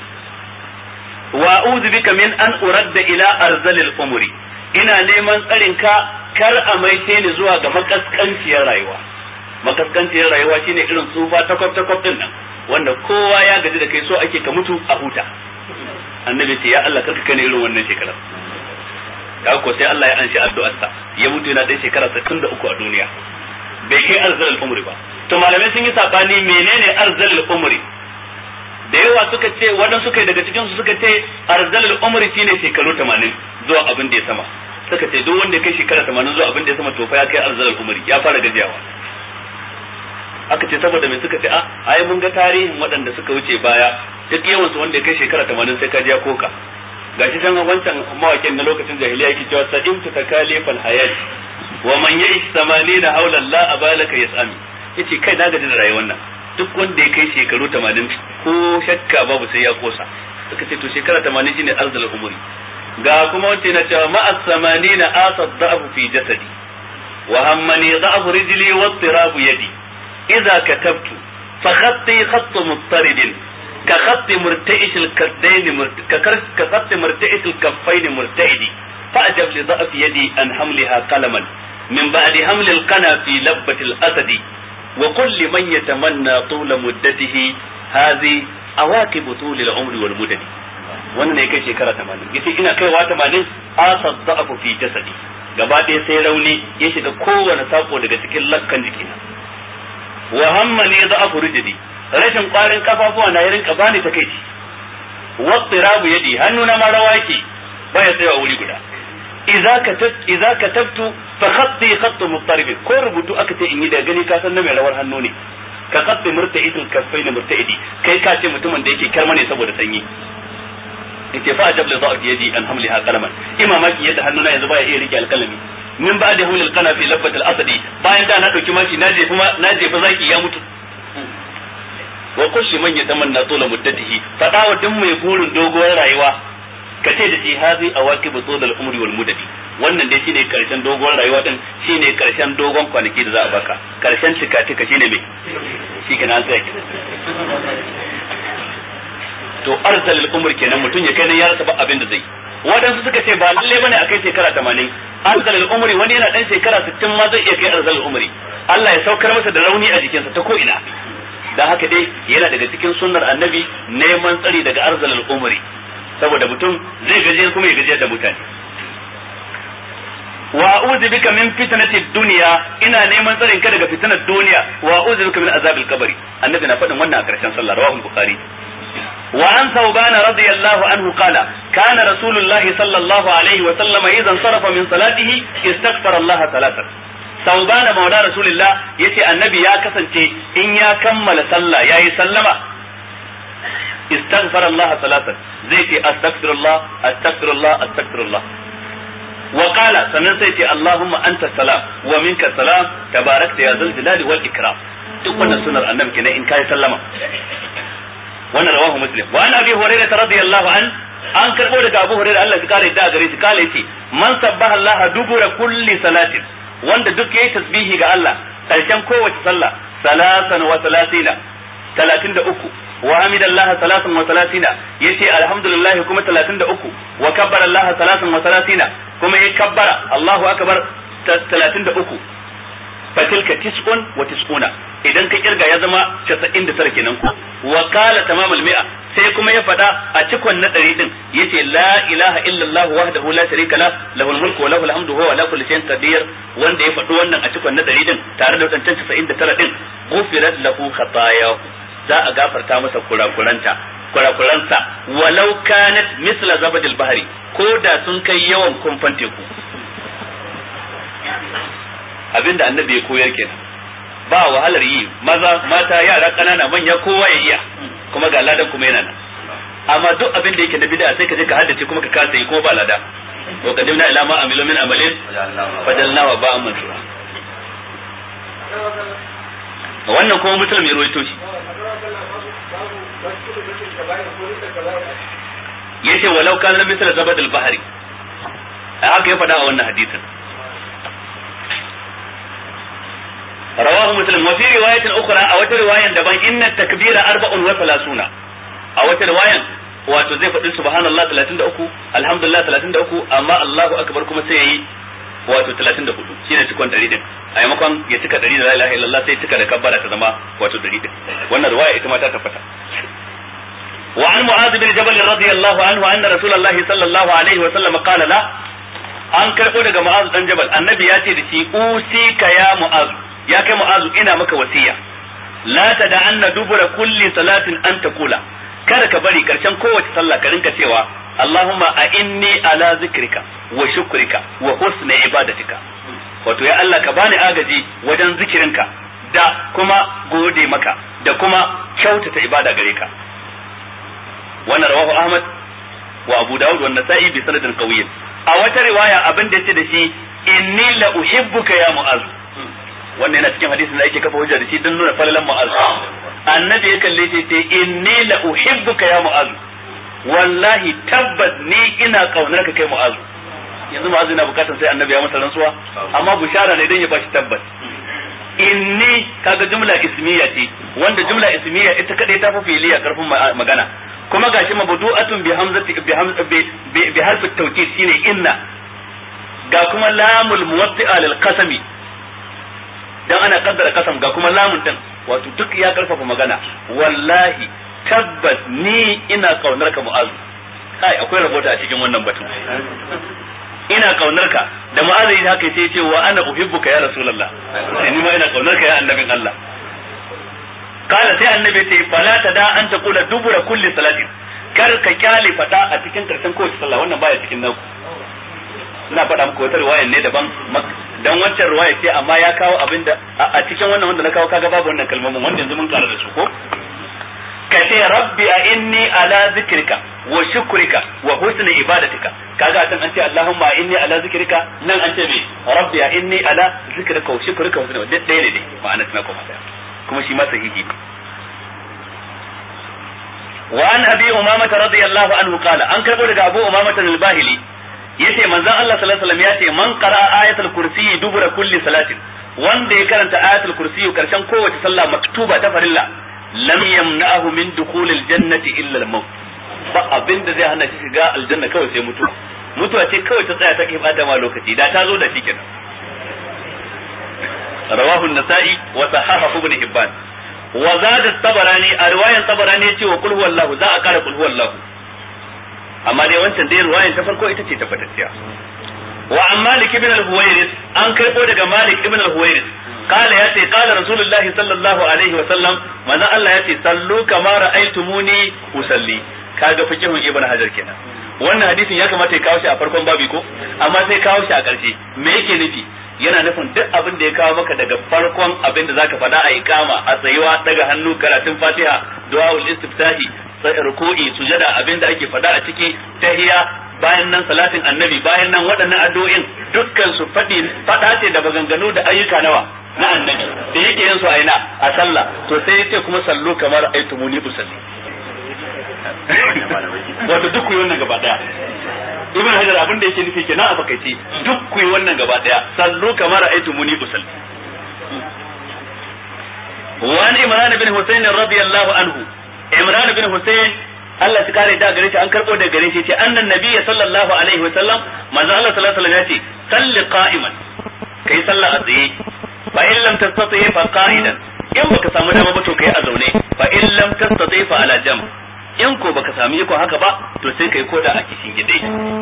S1: wa a'udhu bika min an uradda ila arzalil umri ina neman tsarin ka kar a maice ni zuwa ga makaskanciyar rayuwa. Makaskanciyar rayuwa shine irin tsufa takwab din nan wanda kowa ya gaji da kai so ake ka mutu a huta. Annabi ce ya Allah karka kai irin wannan shekara. Kaga ko sai Allah ya anshi addu'arsa ya mutu yana da shekara 63 a duniya. Bai kai arzalil umri ba. To malamai sun yi sabani menene arzalil umri? Da yawa suka ce wadan suka daga cikin su suka ce arzalul umri shine shekaru 80 zuwa abin da ya sama. Suka ce duk wanda ya kai shekara 80 zuwa abin da ya sama to fa ya kai arzalul umri, ya fara gajiyawa. Aka ce saboda me suka ce ai mun ga tarihin waɗanda suka wuce baya duk yawan su wanda ya kai shekara 80 sai ka ji ya koka. Gashi can wancan mawakin na lokacin jahiliya yake cewa sa'imtu takalifal hayat wa man ya'ish 80 hawla la abalaka yas'ami. Yace kai na gaji da rayuwar nan. Duk wanda ya kai shekaru 80 ko shakka babu sai ya kosa. Suka ce to shekara 80 shine arzalul umri. Ga kuma wanda yana cewa ma'as 80 asad da'fu fi jasadi wa hammani da'fu rijli wa tirabu yadi idza katabtu fa khatti khatt muttarid ka khatti murta'ish al-kaddain ka khatti murta'ish al-kaffain murta'idi fa ajab li da'f yadi an hamliha qalaman min ba'di hamli al-qana fi labbati al-asadi وكل من يتمنى طول مدته هذه عواقب طول العمر والمدد. wannan ne kai shekara 80 yace ina kaiwa 80 asadda'u fi jasadi gaba ɗaya sai rauni ya shiga kowane sako daga cikin lakkan jikina. wa hammani da'afu rijli rashin kwarin kafafuwa na yarin kabani takeici. wa tirabu yadi hannuna ma rawa yake baya tsayawa wuri guda. idza katabtu fa khatti khatt muttarib ko rubutu aka ce in yi da gani ka san na mai rawar hannu ne ka khatti murta'idul kaffaini murta'idi kai ka ce mutumin da yake karma ne saboda sanyi. yace fa ajab li dha'f yadi an hamliha qalaman imamaki yadda hannuna yanzu baya iya rike alkalami min ba'da hulil qana fi labbatil asadi bayan da na dauki mashi na jefa zaki ya mutu. wa kulli man yatamanna tula muddatihi fadawa duk mai burin doguwar rayuwa kace da shi hazi awaqibu tudal umri wal mudadi wannan dai shine karshen dogon rayuwa din shine karshen dogon kwanaki da za a baka karshen tika shine me shi kenan sai to arzalul umr kenan mutun ya kai nan ya rasa ba abin da zai. wadansu suka ce ba lalle bane akai shekara 80 arzalul umri wani yana dan shekara 60 ma zai iya kai arzalul umri Allah ya saukar masa da rauni a jikinsa ta ko ina. dan haka dai yana daga cikin sunnar annabi neman tsari daga arzalul umri saboda mutum zai gaje kuma ya gaje da mutane. wa a'udhu bika min fitnati dunya ina neman tsarin ka daga fitnar duniya wa a'udhu bika min azabil qabri annabi na faɗin wannan a karshen sallah rawahu bukhari. wa an thawban radiyallahu anhu qala kana rasulullahi sallallahu alaihi wa sallam idan sarafa min salatihi istaghfara Allah thalathan. thawban mawla rasulillah yace annabi ya kasance in ya kammala sallah yayi sallama istaghfara Allah thalathan zai ce astaghfirullah wa qala sannan sai ce Allahumma anta salam wa minka salam tabarakta ya zal jalali wal ikram. duk wannan sunnar annabi kenan in kai sallama. wannan rawahu muslim. wa an abi hurairah radiyallahu an karbo daga Abu Hurairah Allah ya kare da gare shi kale yace man sabbaha Allah dubura kulli salatin wanda duk yayi tasbihi ga Allah karshen kowace sallah 33 wa hamidallahi 33 yace alhamdulillah kuma 33 wa kabbara Allah 33 kuma ya kabbara Allahu akbar 33 fatilka 99 idan ka kirga ya zama 99 kenan ko wa qala tamamul mi'a sai kuma ya fada a cikon na 100 din yace la ilaha illallah wahdahu la sharika la lahul mulku wa lahul hamdu huwa ala kulli shay'in qadir wanda ya fadi wannan a cikon na 100 din tare da wadancan 99 din ghufirat lahu khatayahu za a gafarta masa kurakuransa walau kanat misla zabadil bahri ko da sun kai yawan kumfan teku. abinda annabi ya koyar kenan ba wahalar yi maza mata yara kanana manya kowa ya iya kuma ga ladan kuma yana nan. amma duk abin da yake na bid'a sai ka je ka haddace kuma ka kasa yi kuma ba lada wa qadimna ila ma amilu min amalin fajalnahu ba'an mansura. Wannan kuma Muslim ya rawaito shi. Yace walau kana misal zabad al-bahri, haka ya faɗa a wannan hadisin. رواه مسلم. وفي رواية أخرى أو رواية دبان إن التكبير 34 أو رواية wato zai faɗi subhanallah 33 alhamdulillah 33 amma Allahu akbar kuma sai yayi wato 34 shine cikon 100 din a yamakon ya cika 100 da la ilaha illallah sai cika da kabbara ta zama wato 100 din. Wannan riwaya ita ma ta tabbata. wa an mu'adh bin jabal radiyallahu anhu anna rasulullahi sallallahu alaihi wa sallam qala la, an karbo daga mu'adh dan jabal annabi ya ce da shi usika ya mu'adh, ya kai mu'adh ina maka wasiya la tada'anna dubura kulli salatin an taqula, kada ka bari karshen kowace sallah ka rinka cewa Allahumma a'inni ala zikrika wa shukrika wa husni ibadatika, wato ya Allah ka bani agaji wajen zikirinka da kuma gode maka da kuma kyautata ibada gare ka. Wannan rawahu Ahmad wa Abu Dawud wa Nasa'i bi sanadin qawiyyin. A wata riwaya abin da yace da shi inni la uhibbuka ya Mu'az, wannan yana cikin hadisin da yake kafa hujja da shi don nuna falalan Mu'az. Annabi ya kalle shi ce inni la uhibbuka ya Mu'az, wallahi tabbas ni ina kaunar ka kai Mu'az. Yanzu Mu'az yana bukatar sai Annabi ya masa rantsuwa, amma bushara ne dan ya bashi tabbas. Inni kaga jumla ismiya ce, wanda jumla ismiya ita kadai ta fi filiya karfin magana, kuma gashi mabdu'atun bi hamzati bi harfi tawkid shine inna, ga kuma lamul muwatti'a lil qasami dan ana kaddara kasam, ga kuma lamun din wato duk ya karfafa magana. Wallahi tabbas ni ina kaunar ka Mu'az. Kai akwai rabota a cikin wannan batun. Ina kaunar ka da Mu'az yi haka sai ce wa ana uhibbuka ya rasulullah, sai ni ma ina kaunar ka ya annabin Allah. Kala sai annabi ce fala tada an taqula dubura kulli salatin, kar ka kyale fada a cikin karshen kowace sallah, wannan baya cikin naku. Ina faɗa muku wata riwaya ne daban, dan wancan riwaya ce amma ya kawo abinda a cikin wannan wanda na kawo kaga babu wannan kalmomin wanda yanzu mun kara da su ko. Ka ce rabbi a inni ala zikrika wa shukrika wa husni ibadatika, kaga san an ce Allahumma inni ala zikrika, nan an ce me rabbi a inni ala zikrika wa shukrika wa husni ibadatika, ɗaya ne ma'ana tana kuma shi ma sahihi ne. wa an abi umama radiyallahu anhu qala, an karbo daga Abu Umama al-Bahili yace manzon Allah sallallahu alaihi wasallam yace man qara'a ayatul kursi dubura kulli salatin, wanda ya karanta ayatul kursi karshen kowace sallah maktuba ta farilla, lam yamna'hu min dukhulil jannati illa al-maut, ba abinda zai hana shi shiga aljanna kawai sai mutuwa ce kawai ta tsaya take bada ma lokaci, da ta zo da shi kenan. rawahu an-nasa'i wa sahahahu ibn hibban. wa zada at-tabarani, a riwayan tabarani yace wa qul huwallahu, za a kara qul huwallahu, amma dai wancan dai riwayan ta farko ita ce tabbatacciya. wa an Malik ibn al-Huwairis, an karbo daga Malik ibn al-Huwairis قال ياتي قال رسول الله صلى الله عليه وسلم manzo Allah yace sallu kama ra'aytumuni usalli, kaga fikihun ibn Hajar kenan. wannan hadisin ya kamata ya kawo shi a farkon babi ko, amma sai kawo shi a ƙarshe. Me yake nufi? yana nufin duk abin da ya kawo maka daga farkon abin da zaka faɗa a iqama, a tsayuwa, daga hannu, karatun Fatiha, du'aul istiftahi, ruku'i, sujada, abin da ake faɗa a ciki, tahiyya, bayan nan salatin annabi, bayan nan waɗannan addu'o'in dukkan su faɗa ce da maganganu da ayyuka nawa na annabi da yake yin su aina a sallah. To sai yace kuma sallu kamar aitumuni usalli, wato duk kuyi wannan gaba daya. Ibn Hajar abin da yake nufi kenan a fakaice, duk kuyi wannan gaba daya, sallu kamar aitumuni usalli. wa an Imran bin Husayn radiyallahu anhu, Imran bin Husayn Allah ya kare da gare shi, an karbo da gare shi ce annan nabiyyi sallallahu alaihi wa sallam, manzo Allah sallallahu alaihi wa sallam ya ce salli qa'iman, kai sallah a tsaye, fa in lam tastati fa qa'idan, in baka samu dama ba to kai a zaune, fa in lam tastati fa ala jam, in ko baka samu iko haka ba to sai kai koda a kishin gide.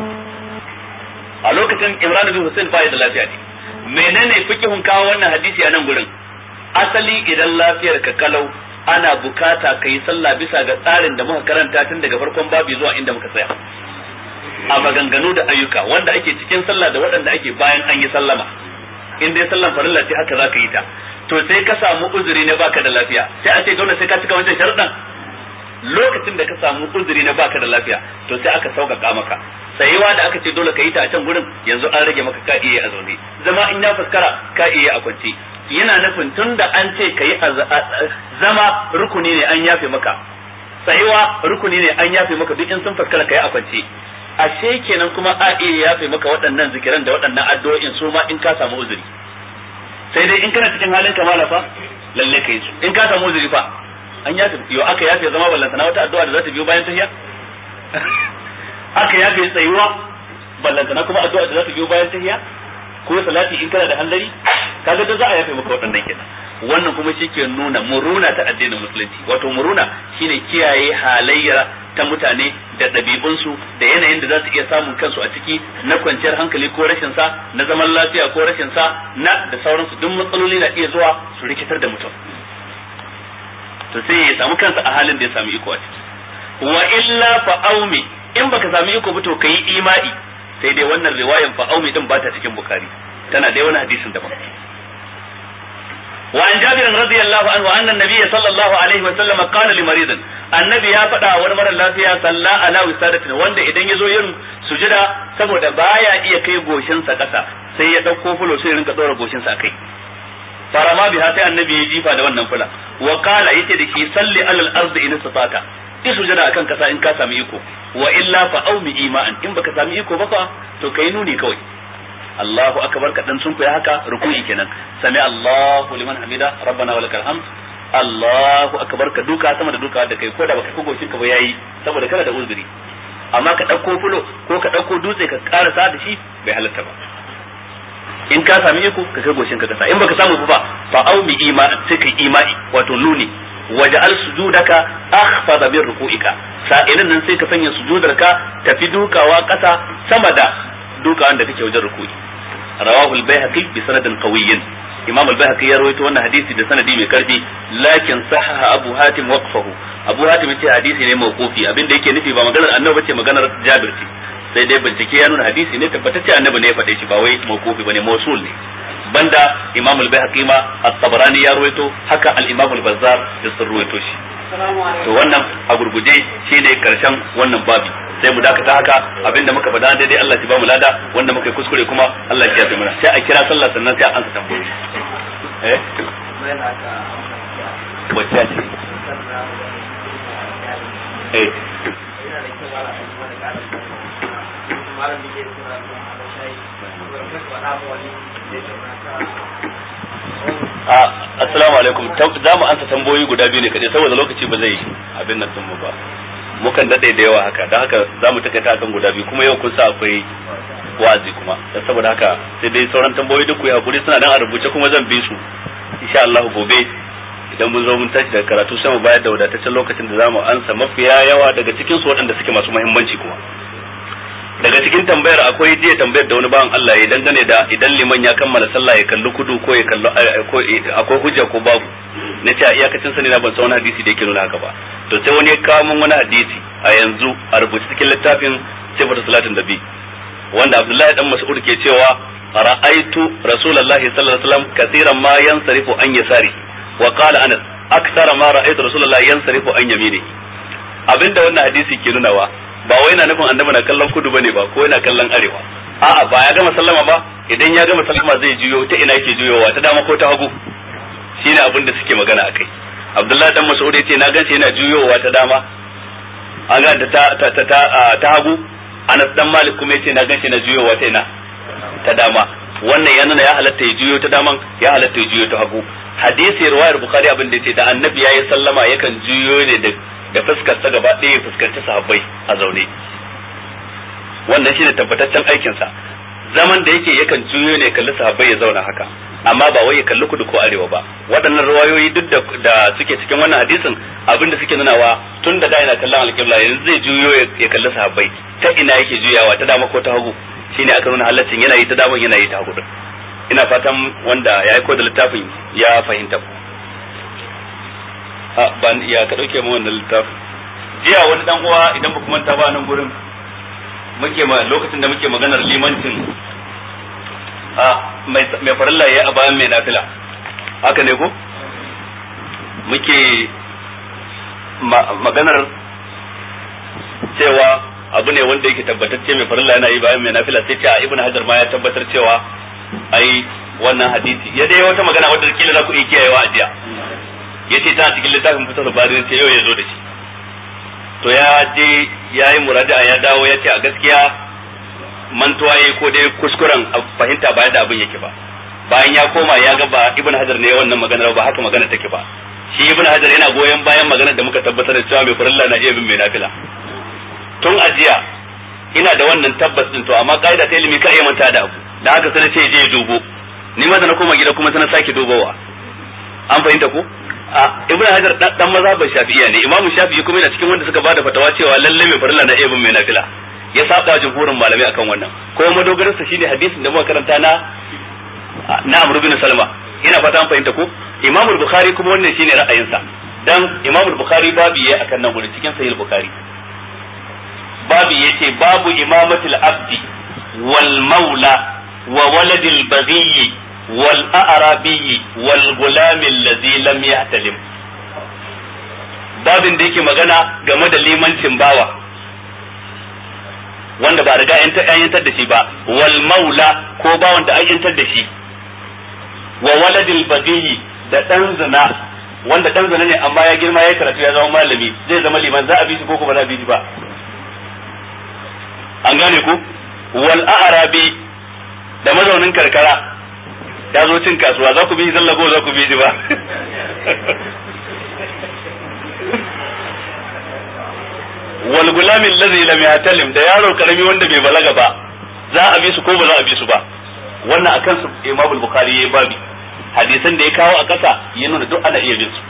S1: A lokacin Imran bin Hussein bai da lafiya ne. Menene fikihun kawo wannan hadisi a nan gurin? Asali idan lafiyar ka kalau ana bukata ka yi sallah bisa ga tsarin da muka karanta tun daga farkon babi zuwa inda muka tsaya, a maganganu da ayyuka wanda ake cikin sallah da waɗanda ake bayan an yi sallama. In dai sallan farilla ce haka zaka yi ta, to sai ka samu uzuri na baka da lafiya, sai a ce dole sai ka cika wancan sharuɗan. Lokacin da ka samu uzuri na baka da lafiya, to sai aka sauƙaƙa maka, tsayuwa da aka ce dole ka yi ta a can gurin yanzu an rage maka ka iya a zaune, zama in ya fuskara ka iya a kwance. Yana nufin tun da an ce ka yi zama rukuni ne an yafe maka, tsayuwa rukuni ne an yafe maka, duk in sun fuskara ka yi a kwance. Ashe kenan kuma a iya yafe maka waɗannan zikiran da waɗannan addu'o'in su ma in ka samu uzuri. Sai dai in kana cikin halin kamala fa lalle kai su, in ka samu uzuri fa an yafe. Yo aka yafe zama ballantana wata addu'a da za ta biyo bayan tahiyya aka yafe tsayuwa ballantana kuma addu'a da za ta biyo bayan tahiyya ko salati in kana da handari, kaga da za a yafe maka waɗannan kenan. Wannan kuma shi ke nuna muruna ta addinin musulunci. Wato muruna shine kiyaye halayya ta mutane da ɗabi'unsu da yanayin da za su iya samun kansu a ciki na kwanciyar hankali ko rashin sa, na zaman lafiya ko rashin sa, na da sauransu. Duk matsaloli na iya zuwa su rikitar da mutum, to sai ya samu kansa a halin da ya sami iko a ciki. Wa illa fa aumi, in baka sami iko ba to kai imai. Sai dai wannan riwayan fa aumi din ba ta cikin Bukhari, tana dai wani hadisin daban. وعن جابر رضي الله عنه أن النبي صلى الله عليه وسلم قال لمريض النبي يا فدا wani mara lafiya salla ala wisadatin, wanda idan yazo yin sujada saboda baya iya kai goshin sa kasa sai ya dauko fulo sai rinka dora goshin sa kai. farama biha sai annabi ya jifa da wannan fula wa qala yace da shi salli alal ardi in istata, ki sujada akan kasa in ka sami iko, wa illa fa aumi ima'an, in baka sami iko ba fa to kai nuni kawai. Allahu akbar kadan sun koyi haka ruku'i kenan, sami Allahu liman hamida rabbana walakal hamd, Allahu akbar ka duka sama da duka da kai, ko da baka kogo shi ka ba yayi saboda kana da uzuri. Amma ka dauko fulo ko ka dauko dutse ka karasa da shi bai halatta ba. In ka sami iko ka kai goshin ka kasa, in baka samu ba fa aumi ima'an, sai kai ima'i wato nuni. waja'al sujudaka akhfada min ruku'ika, sa'ilin nan sai ka sanya sujudarka tafi dukawa kasa sama da dukawan da kake wajen ruku'i. Rawahu al-Baihaqi bi sanadin qawiyyin, Imam al-Baihaqi ya rawaito wannan hadisi da sanadi mai karfi, lakin sahaha Abu Hatim waqfahu. Abu Hatim yace hadisi ne mawqufi, abinda yake nufi ba maganar Annabi bace, maganar Jabir ce. Sai dai bincike ya nuna hadisi ne tabbatacce Annabi ne ya faɗe shi, ba wai mawqufi bane, mawsul ne. Banda Imam al-Baihaqi ma at-Tabarani ya rawaito, haka al-Imam al-Bazzar da sun rawaito shi. To wannan a gurguje shine karshen wannan babi, sai mu dakata haka. Abinda muka faɗa daidai Allah ya ba mu lada, wanda muka yi kuskure kuma Allah ya yafe mana. Sai a kira sallah sannan sai a ansa tambayoyi. Wacce ce? Assalamu alaikum. Za mu ansa tambayoyi guda biyu ne kaje saboda lokaci ba zai abin nan mu ba. Mukan dade da yawa haka, dan haka za mu takaita akan guda biyu, kuma yau kun sa akwai wazi kuma, saboda haka sai dai sauran tambayoyi duk ku hakuri, suna nan a rubuce kuma zan bi su insha Allah gobe idan mun zo mun tashi daga karatu, sai mu bayar da wadataccen lokacin da za mu ansa mafiya yawa daga cikin su waɗanda suke masu muhimmanci kuma. Daga cikin tambayar akwai jiya tambayar da wani bawan Allah ya dangane da idan liman ya kammala sallah ya kalli kudu ko ya kalli akwai hujja ko babu. Na ce a iyakacin sani na ban san wani hadisi da yake nuna haka ba. To sai wani ya kawo min wani hadisi a yanzu a rubuce cikin littafin sifatu salatin nabi, wanda Abdullahi dan Mas'ud ke cewa ra'aitu rasulullahi sallallahu alaihi wasallam kaseeran ma yansarifu an yasari, wa qala Anas akthara ma ra'aitu rasulullahi yansarifu an yamini. Abinda wannan hadisi ke nunawa ba wai yana nufin annabi na kallon kudu bane ba, ko yana kallon arewa. A'a, ba ya gama sallama ba, idan ya gama sallama zai juyo ta ina yake juyowa, ta dama ko ta hagu, shine abin da suke magana akai. Abdullahi dan Mas'ud yace na ganshi yana juyowa ta dama, aga da ta hagu. Anas dan Malik kuma yace na ganshi yana juyowa ta ina, ta dama. Wannan ya nuna ya halatta ya juyo ta daman, ya halatta ya juyo ta hagu. Hadisi riwayar Bukhari abin da yace da annabi yayi sallama yakan juyo ne da fuskar sa gaba ɗaya, fuskanci sahabbai a zaune. Wannan shine tabbataccen aikin sa. Zaman da yake yakan juyo ne kalli sahabbai ya zauna haka, amma ba wai ya kalli kudu ko arewa ba. Waɗannan riwayoyi duk da suke cikin wannan hadisin abin da suke nunawa, tun da yana kallon alƙibla yanzu zai juyo ya kalli sahabbai, ta ina yake juyawa, ta dama ko ta hagu, shine aka nuna halaccin yana yi ta dama yana yi ta hagu. Ina fatan wanda ya aiko da littafin ya fahimta. Ban iya ka dauke mu wannan littafin. Jiya wani dan uwa idan ba ku manta ba nan gurin lokacin da muke maganar limancin mai farilla ya a bayan mai nafila, haka ne ko muke maganar cewa abu ne wanda yake tabbatacce mai farilla yana yi bayan mai nafila, sai ce a ibnu hajar ma ya tabbatar cewa ai wannan hadisi ya dai wata magana wadda kila za ku iya kiyayewa a jiya, yace ta cikin littafin fitar bari sai yau ya zo da shi. To ya je ya yi muraja'a ya dawo ya ce a gaskiya mantuwa yayi ko dai kuskuren fahimta ba yadda abin yake ba. Bayan ya koma ya ga ba ibnu hajar ne wannan magana ba haka magana take ba. Shi ibnu hajar yana goyon bayan maganar da muka tabbatar da cewa mai farilla na iya bin mai nafila. Tun ajiya ina da wannan tabbas din, to amma kaida ta ilimi ka iya manta da abu, da haka sai ce je dubo. Ni ma da na koma gida kuma sai na sake dubowa. An fahimta ko? Ibn Hajar dan mazhabin Shafi'iyya ne, Imam Shafi'i kuma yana cikin wanda suka bada fatawa cewa lalle mai farilla na iya bin mai nafila. Ya saba jumhurin malamai akan wannan. Ko madogaran sa shine hadisin da muka karanta na Amr bin Salma. Ina fata an fahimta ko? Imam Bukhari kuma wannan shine ra'ayinsa. Dan Imam Bukhari babu yayi akan nan gurin cikin Sahih Bukhari. Babu yace babu imamatul abdi wal maula wa waladil baghi wal a'rabi wal gulam allazi lam yahtalim. Babin da yake magana game da limancin bawa wanda ba riga yantar da shi ba, wal maula ko bawan da an yantar da shi, wa waladil baghi da dan zina wanda dan zina ne amma ya girma ya karatu ya zama malami, zai zama liman, za a bi shi ko kuma za a bi shi ba. An gane ku? Wal a'rabi da mazaunin karkara ya zo cin kasuwa, za ku bi zalla ko za ku bi ji ba? Wal gulamin ladhi lam yahtalim da yaro karami wanda bai balaga ba, za a bi su ko ba za a bi su ba. Wannan akan su Imam Bukhari yayi babi, hadisan da ya kawo a kasa ya nuna duk ana iya bin su.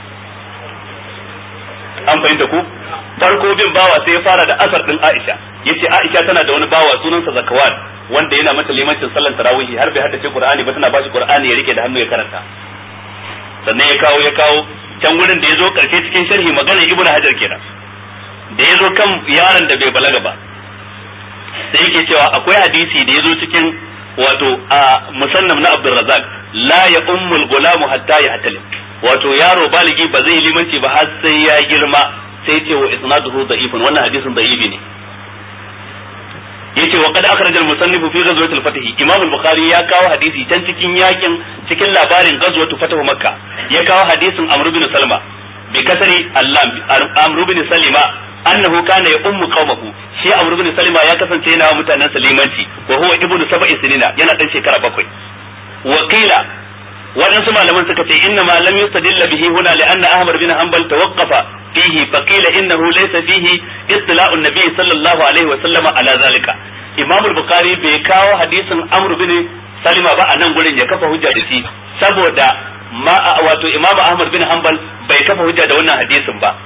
S1: An fahimta ku? Farko bin bawa sai ya fara da asar din Aisha, yace Aisha tana da wani bawa sunansa Zakwan wanda yana mata limancin sallar tarawih har bai haddace Qur'ani ba, tana bashi Qur'ani ya rike da hannu ya karanta. Sannan ya kawo can gurin da yazo karshe cikin sharhi magana Ibn Hajar kenan, da yazo kan yaron da bai balaga ba sai yake cewa akwai hadisi da yazo cikin wato a musannaf na Abdul Razzaq, la ya ummul gulamu hatta yahtalim, wato yaro baligi ba zai limanci ba har sai ya girma, sai ce wa isnaduhu da'ifun, wannan hadisin da'ifi ne. Yace wa qad akhraj al-musannif fi ghazwat al-fath, Imam al-Bukhari ya kawo hadisi can cikin labarin ghazwat fath Makkah, ya kawo hadisin Amr bin Salma bi kasri Allah, Amr bin Salima annahu kana ya ummu qaumahu, shi Amr bin Salima ya kasance yana wa mutanen salimanci, wa huwa ibnu sab'i sinina, yana dan shekara 7. Wakila waɗansu malaman suka ce inna ma lam yustadilla bihi huna li'anna Ahmad bin Hanbal tawaqqafa fihi faqila innahu laysa fihi istila'u an-nabi sallallahu alaihi wa sallama ala zalika. Imam al-Bukhari bai kawo hadisin Amr bin Salima ba a nan gurin ya kafa hujja da shi, saboda wato Imam Ahmad bin Hanbal bai kafa hujja da wannan hadisin ba.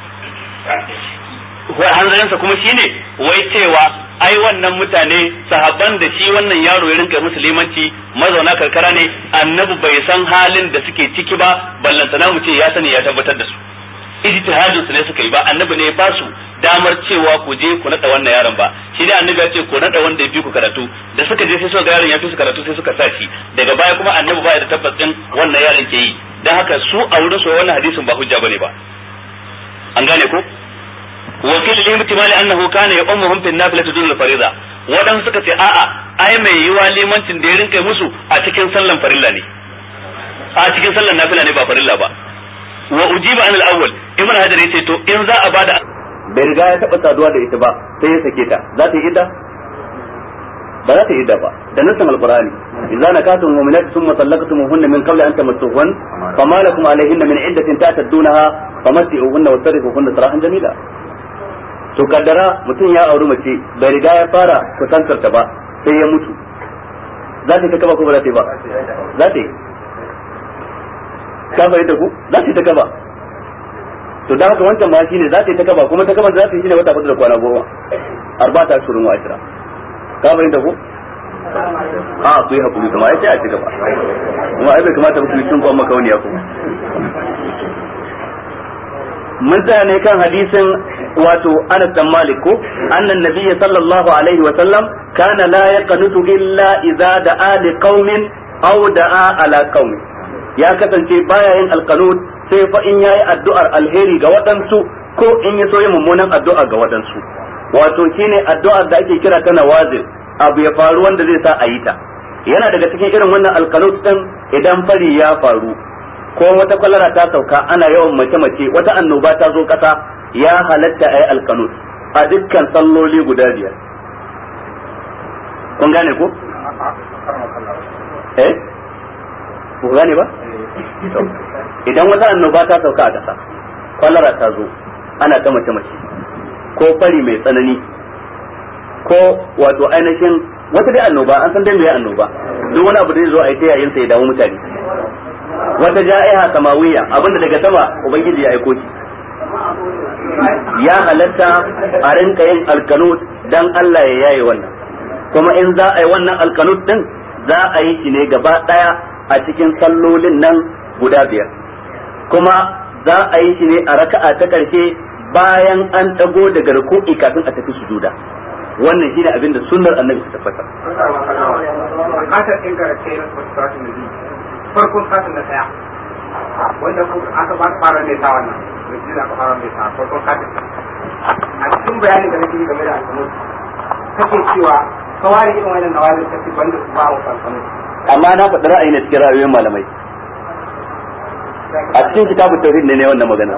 S1: Hanzarinsa kuma shine wai cewa ai wannan mutane sahabban da shi wannan yaro ya rinka musulmanci mazauna karkara ne, annabi bai san halin da suke ciki ba, ballantana mu ce ya sani ya tabbatar da su. Ijtihadin su ne suka yi ba, annabi ne ya ba su damar cewa ku je ku nada wannan yaron ba. Shi ne annabi ya ce ku nada wanda ya fi ku karatu, da suka je sai suka ga yaron ya fi su karatu sai suka sa shi. Daga baya kuma annabi ba ya da tabbacin wannan yaron ke yi, dan haka su a wurin su wannan hadisin ba hujja bane ba. An gane ko? wakil limtimali annahu kana ya'ummuhum fi an-nafilati dun al-fariida, wadan suka ce a'a ai mai yiwa limancin da ya rinka musu a cikin sallan farilla ne, a cikin sallan nafila ne ba farilla ba. Wa ujiba an al-awwal, ibn hajar yace to in za a bada bai riga ya taba saduwa da ita ba sai ya sake ta, za ta yi idda? Ba za ta yi idda ba, da nasan al-qur'ani idza nakatum mu'minat thumma talaqtumuhunna min qabli an tamassuhun fama lakum alayhinna min iddatin ta'tadunaha famatti'uhunna wasarrihuhunna sarahan jamila. To kaddara mutum ya auri mace bai riga ya fara kusantar ta ba sai ya mutu, za ta kaba ko ba za ta yi ba? Za ta yi. Ka fahimta ku? Za ta yi ta kaba. To da haka wancan ma shine za ta yi ta kaba, kuma ta kaba za ta yi shine wata 4 da kwana 10, 4 ashurun wa 10. Ka fahimta ku? Ku yi hakuri kuma ai sai a ci gaba. Kuma ai bai kamata ba ku yi sun kwa maka wani ya kuma. Mun tsaya ne kan hadisin wato Anas bin Malik ko annan nabiyyi sallallahu alaihi wa sallam kana la yaqnutu illa idza da'a li qaumin aw da'a ala qaumin, ya kasance baya yin alqanut sai fa in yayi addu'ar alheri ga wadansu ko in yaso yin mummunan addu'a ga wadansu. wato shine addu'ar da ake kira ta nawazil, abu ya faru wanda zai sa a yi ta. Yana daga cikin irin wannan alqanut din idan fari ya faru ko wata kwalara ta sauka ana yawan mace wata annoba ta zo kasa, ya halatta ayi alqanut a dukkan salloli guda biyar. Kun gane ko? Ku gane ba? Idan wata annoba ta sauka a kasa, kwalara ta zo ana ta mace ko fari mai tsanani ko wato ainihin wata dai annoba, an san dai me annoba, duk wani abu da zai zo a yi ta yayin sa ya dawo mutane, wata ja'iha samawiyya, abinda daga sama ubangiji ya aiko shi, ya halatta a rinka yin alkanut dan Allah ya yaye wannan. Kuma in za a yi wannan alkanut din za a yi shi ne gaba daya a cikin sallolin nan guda biyar, kuma za a yi shi ne a raka'a ta karshe bayan an dago daga ruku'i kafin a tafi sujuda. Wannan shine abin da sunnar annabi ta tabbatar.
S2: Kasar ɗin karate na wasu nabi farkon kasar na tsaya wanda aka ba fara mai ta wannan da aka fara mai ta farkon kasar. A cikin bayanin da nake game da alƙanut kake cewa kawai irin wannan nawazin kace banda su ba mu alƙanut.
S1: Amma na faɗi ra'ayi ne cikin ra'ayoyin malamai. A cikin kitabun tauhid ne wannan magana.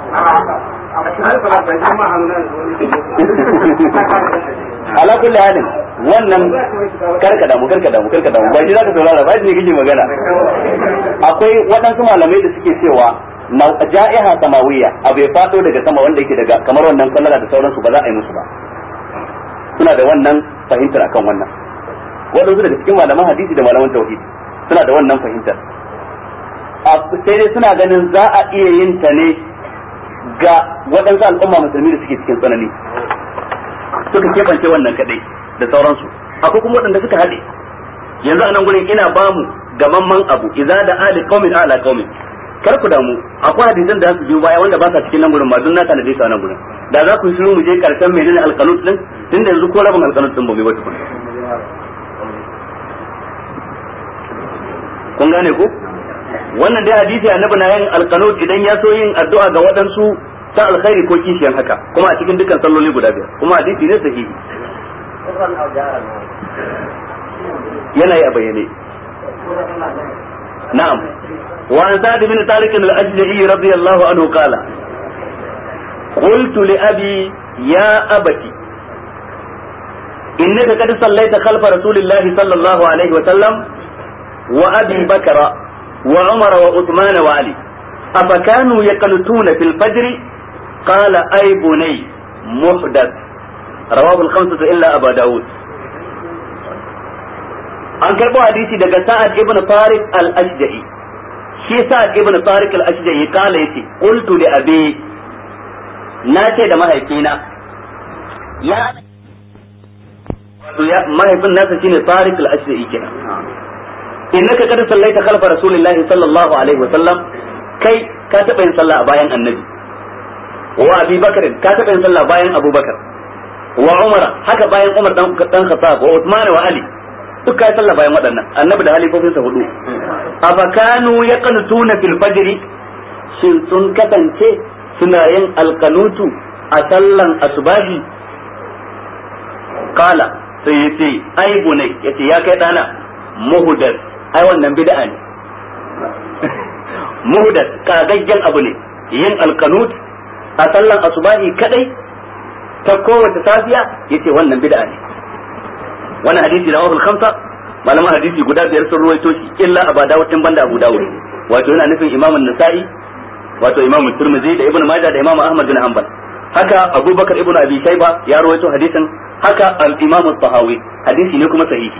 S1: Ala kulli halin wannan karka damu ba shi zaka saurara ba shi ne kike magana. Akwai waɗansu malamai da suke cewa ja'iha samawiyya abu ya fado daga sama wanda yake daga kamar wannan kallara da sauransu ba za a yi musu ba. Suna da wannan fahimtar akan wannan. Waɗansu daga cikin malaman hadisi da malaman tauhid suna da wannan fahimtar. Sai dai suna ganin za a iya yin ta ne ga waɗansu al'umma musulmi da suke cikin tsanani, suka keɓance wannan kaɗai da sauransu. Akwai kuma waɗanda suka haɗe. Yanzu a nan gurin ina ba mu gamamman abu idza da ali qaumin ala qaumin, kar ku damu, akwai hadisan da su biyo baya wanda ba sa cikin nan gurin ma dun na tanade su a nan gurin. Da za ku yi shiru mu je karshen menene alqanut din, tunda yanzu ko rabin alqanut din ba mai wata kun. Kun gane ko? Wannan dai hadisi annabi na yin alqanut idan ya so yin addu'a ga waɗansu ta alkhairi ko kishiyan haka, kuma a cikin dukkan salloli guda biyar, kuma hadisi ne sahihi. Yana yi a bayyane. Na'am. Wa an Sa'd bin Tariq al-Ajli radiyallahu anhu qala qultu li abi ya abati innaka qad sallaita khalfa rasulillahi sallallahu alaihi wa sallam wa abi bakra وعمر وعثمان وعلي أفكانوا يقنتون في الفجر قال أي بني محدث رواه الخمسة إلا أبا داود. an karɓo hadisi daga Sa'ad ibn Tariq al-Ashja'i. Shi Sa'ad ibn Tariq al-Ashja'i kala yace qultu li abi, na ce da mahaifina ya mahaifin nasa shine Tariq al-Ashja'i kenan. Innaka kad sallaita khalfa rasulillahi sallallahu alaihi wa sallam, kai ka taɓa yin sallah a bayan annabi, wa abi bakr ka taɓa yin sallah bayan abubakar, wa umar haka bayan umar dan khattab, wa uthman wa ali duk kai sallah bayan waɗannan annabi da halifofinsa hudu. Afakanu yaqnutuna fil fajr, shin sun kasance suna yin alqanutu a sallan asubahi? Kala sai yace ai bunai, yace ya kai dana muhdath, ai wannan bid'a ne. Muhdath kagaggen abu ne yin alqanut a sallan asubahi kadai ta kowace safiya, yace wannan bid'a ne. Wannan hadisi da Abu Khamsa malaman hadisi guda biyar sun ruwaito shi illa Abu Dawud din banda Abu Dawud, wato yana nufin Imam An-Nasa'i, wato Imam Tirmidhi da Ibn Majah da Imam Ahmad bin Hanbal. Haka Abu Bakar ibn Abi Shayba ya ruwaito hadisin, haka al-Imam At-Tahawi, hadisi ne kuma sahihi.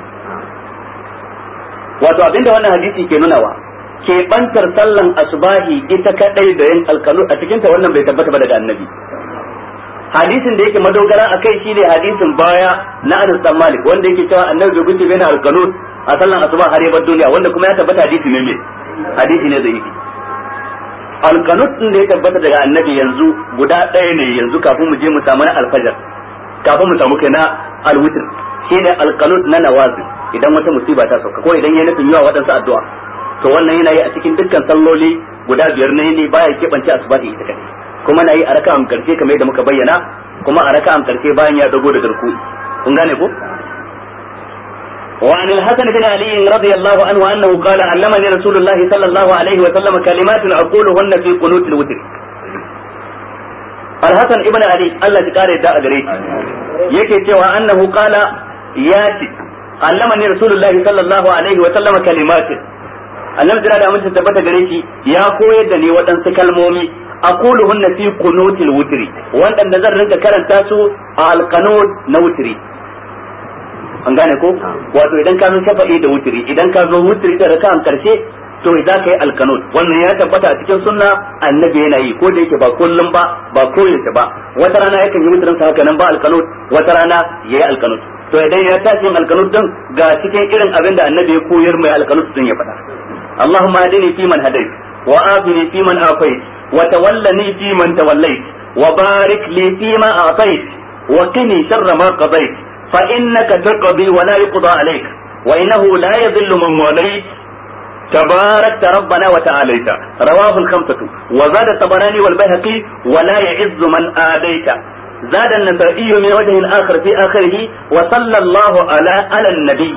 S1: Wato abinda wannan hadisi ke nunawa, ke bantar sallan asubahi ita kadai da yin alqanut a cikin ta wannan bai tabbata ba daga annabi. Hadisin da yake madogara akai shine hadisin baya na Anas bin Malik wanda yake cewa annabi bai gudu bayan alqanut a sallan asuba har yabar duniya, wanda kuma ya tabbata hadisi ne me hadisi ne zaifi. Alqanut din da ya tabbata daga annabi yanzu guda ɗaya ne yanzu kafin mu je mu samu na alfajar, kafin mu samu kai na alwitr, shine alqanut na nawazil. Idan wata musiba ta sauka ko idan ya nufin yawa waɗansu addu'a, to wannan yana yi a cikin dukkan salloli guda biyar ne baya keɓance asubahi ita kadai, kuma na yi a raka'an karshe kamar yadda muka bayyana kuma a raka'an karshe bayan ya dago daga ruku'i kun gane ko وعن الحسن بن علي رضي الله عنه أنه قال علمني رسول الله صلى الله عليه وسلم كلمات أقولهن في قنوت الوتر. الحسن ابن علي الله تقارئ دا أدريك يكي سوى أنه قال ياتي علمني رسول الله صلى الله عليه وسلم كلمات annabi jira da amince tabbata gare shi ya koyar da ni waɗansu kalmomi aquluhunna fi qunutil wutri wanda zan rinka karanta su a alqanut na wutri an gane ko wato idan ka zo shafa'i da wutri idan ka zo wutri da raka'an karshe to idan kai alqanut wannan ya tabbata a cikin sunna annabi yana yi ko da yake ba kullum ba koyaushe ba wata rana yakan yi wutrin sa haka nan ba alqanut wata rana yayi alqanut to idan ya tashi yin alqanut din ga cikin irin abin da annabi ya koyar mai alqanut din ya faɗa اللهم اهدني فيمن هديت وآتني فيمن آتيت وتولني فيمن توليت وبارك لي فيما أعطيت وقني شر ما قضيت فإنك تقضي ولا يقضى عليك وإنه لا يذل من واليت تباركت ربنا وتعاليت رواه الخمسة وزاد الطبراني والبيهقي ولا يعز من آديت زاد النسائي من وجه آخر في آخره وصلى الله على النبي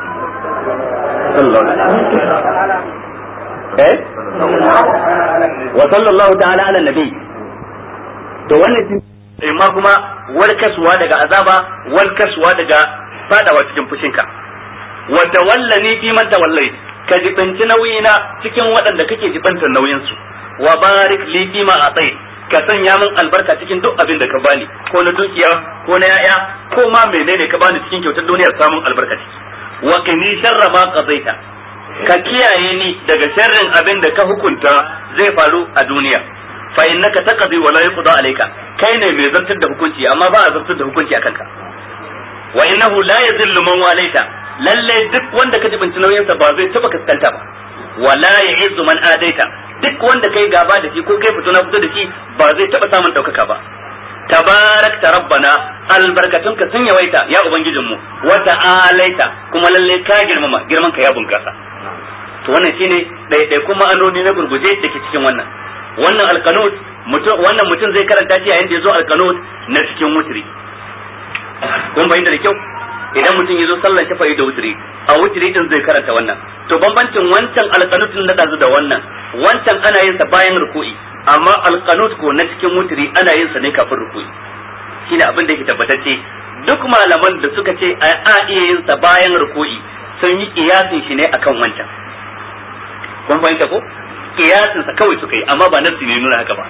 S1: وصلى الله تعالى على النبي to wannan amma kuma warkaswa daga azaba warkaswa daga fadawa cikin fushinka wa tawallani fi man tawallait ka jibanci nauyina cikin waɗanda kake jibantar nauyin su wa barik li fi ma atai ka sanya min albarka cikin duk abin da ka bani ko na dukiya ko na yaya ko ma menene ka bani cikin kyautar duniyar samun albarka ciki wa qini sharra ma qadaita ka kiyaye ni daga sharrin abin da ka hukunta zai faru a duniya fa innaka taqdi wa la yuqda alayka kai ne mai zartar da hukunci amma ba a zartar da hukunci akan ka wa innahu la yadhillu man walaita lalle duk wanda ka jibinci nauyin sa ba zai taba kaskanta ba wa la yu'izzu man adaita duk wanda kai gaba da shi ko kai fito na fito da shi ba zai taba samun daukaka ba tabarakta rabbana albarkatunka sun yawaita ya ubangijinmu wa ta'alaita kuma lalle ka girmama girman ka ya bunkasa to wannan shine daidai kuma anoni na gurguje da ke cikin wannan alqanut mutum zai karanta shi yayin da yazo alqanut na cikin wutri kun bayyana da kyau idan mutum yazo sallar shafa'i da wutri a wutri din zai karanta wannan to bambancin wancan alqanutin da dazu da wancan ana yin sa bayan ruku'i amma alqanut ko na cikin wutri ana yin sa ne kafin ruku'i shine abin da yake tabbatacce duk malaman da suka ce a iya yin sa bayan ruku'i sun yi kiyasin shi ne akan wancan kun fahimta ko kiyasin sa kawai suka yi amma ba nafsi ne nuna haka ba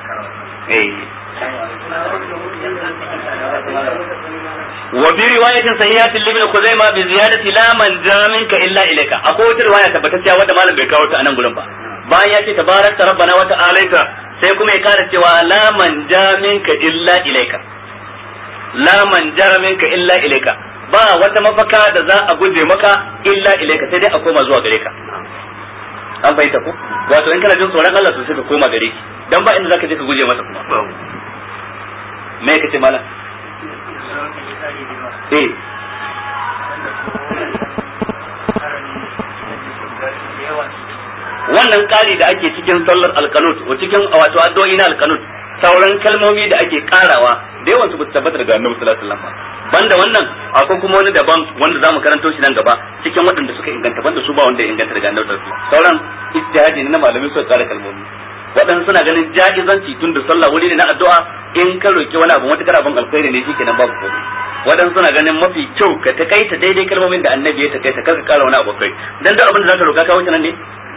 S1: wa bi riwayatin sahihatin ibn Khuzaimah bi ziyadati la man jaminka illa ilayka akwai wata riwaya tabbatacciya wanda malam bai kawo ta anan gurin ba bayan ya ce tabarakta rabbana wa ta'alaita sai kuma ya kara cewa la man jaminka illa ilayka la man jaminka illa ilayka ba wata mafaka da za a guje maka illa ilayka sai dai a koma zuwa gare ka an fahimta ko wato in kana jin tsoron Allah sosai ka koma gare shi dan ba inda zaka je ka guje masa kuma me kace malam wannan kari da ake cikin sallar alqanut ko cikin wato addu'o'i na alqanut sauran kalmomi da ake karawa da yawan su tabbata daga Annabi sallallahu alaihi wasallam banda wannan akwai kuma wani daban wanda zamu karanto shi nan gaba cikin waɗanda suka inganta banda su ba wanda ya inganta daga Annabi sallallahu alaihi wasallam sauran ijtihadi ne na malamai suka kara kalmomi waɗansu suna ganin jaizanci tun da sallah wuri ne na addu'a in ka roki wani abu matukar abin alkhairi ne shikenan babu komai waɗansu suna ganin mafi kyau ka takaita daidai kalmomin da annabi ya takaita kar ka kara wani abu kai dan duk abin da zaka roka ka wuce nan ne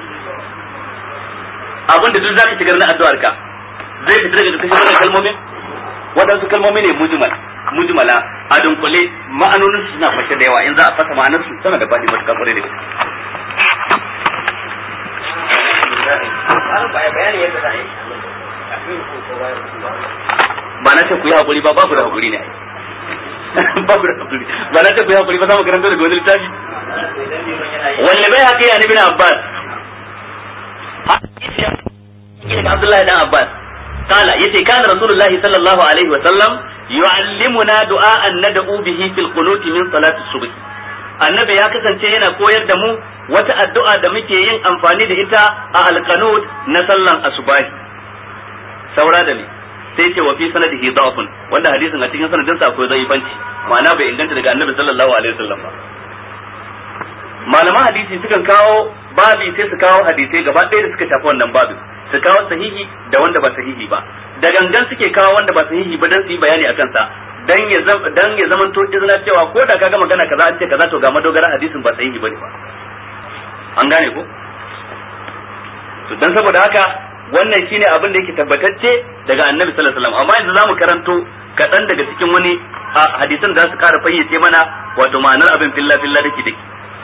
S1: abin da duk zaka shigar na addu'ar ka zai fita daga cikin wannan kalmomin waɗansu kalmomi ne mujmala a dunkule ma'anonin su suna fashe da yawa in za a fasa ma'anar su tana da fadi matuƙa kwarai da gaske ba na ce ku yi hakuri ba babu da hakuri ne babu da hakuri ba na ce ku yi hakuri ba za mu karanta daga wani littafi wanda bai haka ya nabi na Abbas Abdullahi dan Abbas kala yace kana Rasulullahi sallallahu alaihi wa sallam yu'allimuna du'a'an nad'u bihi fil qunut min salati subh annabi ya kasance yana koyar da mu wata addu'a da muke yin amfani da ita a alqanut na sallan asubahi saura da ni sai ce wa fi sanadihi da'fun wanda hadisin a cikin sanadin sa akwai zaifanci ma'ana bai inganta daga annabi sallallahu alaihi wasallam ba. Malaman hadisi sukan kawo babi sai su kawo hadisai gaba ɗaya da suka shafi wannan babin, su kawo sahihi da wanda ba sahihi ba, da gangan suke kawo wanda ba sahihi ba dan su yi bayani akan sa dan ya zamanto izina cewa ko da kaga magana kaza an ce kaza to ga madogara hadisin ba sahihi bane ba. An gane ko? To dan saboda haka wannan shine abin da yake tabbatacce daga Annabi sallallahu alaihi wasallam, amma yanzu zamu karanto kaɗan daga cikin wani hadisan da za su ƙara fayyace mana wato ma'anar abin filla dake dake.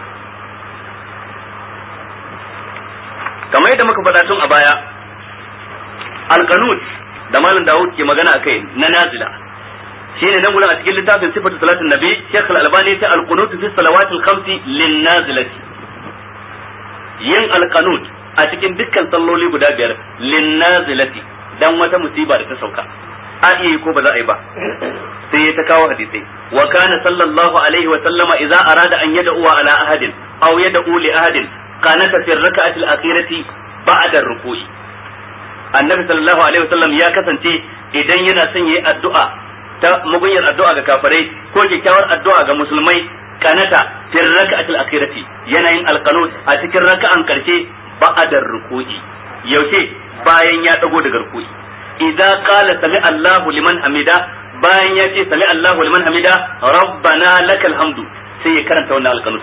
S1: Kamar yadda muka faɗa tun a baya, alqanut da malam Dawud ke magana akai na nazila shine nan gurin a cikin littafin sifatu salatin nabi Sheikh Al-Albani ta alqunut fi salawatil khamsi lin nazilati, yin alqanut a cikin dukkan salloli guda biyar lin nazilati dan wata musiba da ta sauka a iya ko ba za a yi ba, sai ya ta kawo hadisai. Wa kana sallallahu alaihi wa sallama idza arada an yad'u ala ahadin aw yad'u li ahadin qanata fi rak'ati al-akhirati ba'da ar-ruku'i. Annabi sallallahu alaihi wa sallam ya kasance idan yana son yayi addu'a ta mugunyar addu'a ga kafirai ko kyakkyawar addu'a ga musulmai, kanata fi rak'ati al-akhirati yana yin alqanut a cikin raka'an karshe ba'da ar-ruku'i. Yaushe? bayan ya dago daga ruku'i. Idza qala sami Allahu liman hamida, bayan ya ce sami Allahu liman hamida rabbana lakal hamdu, sai ya karanta wannan alqanut.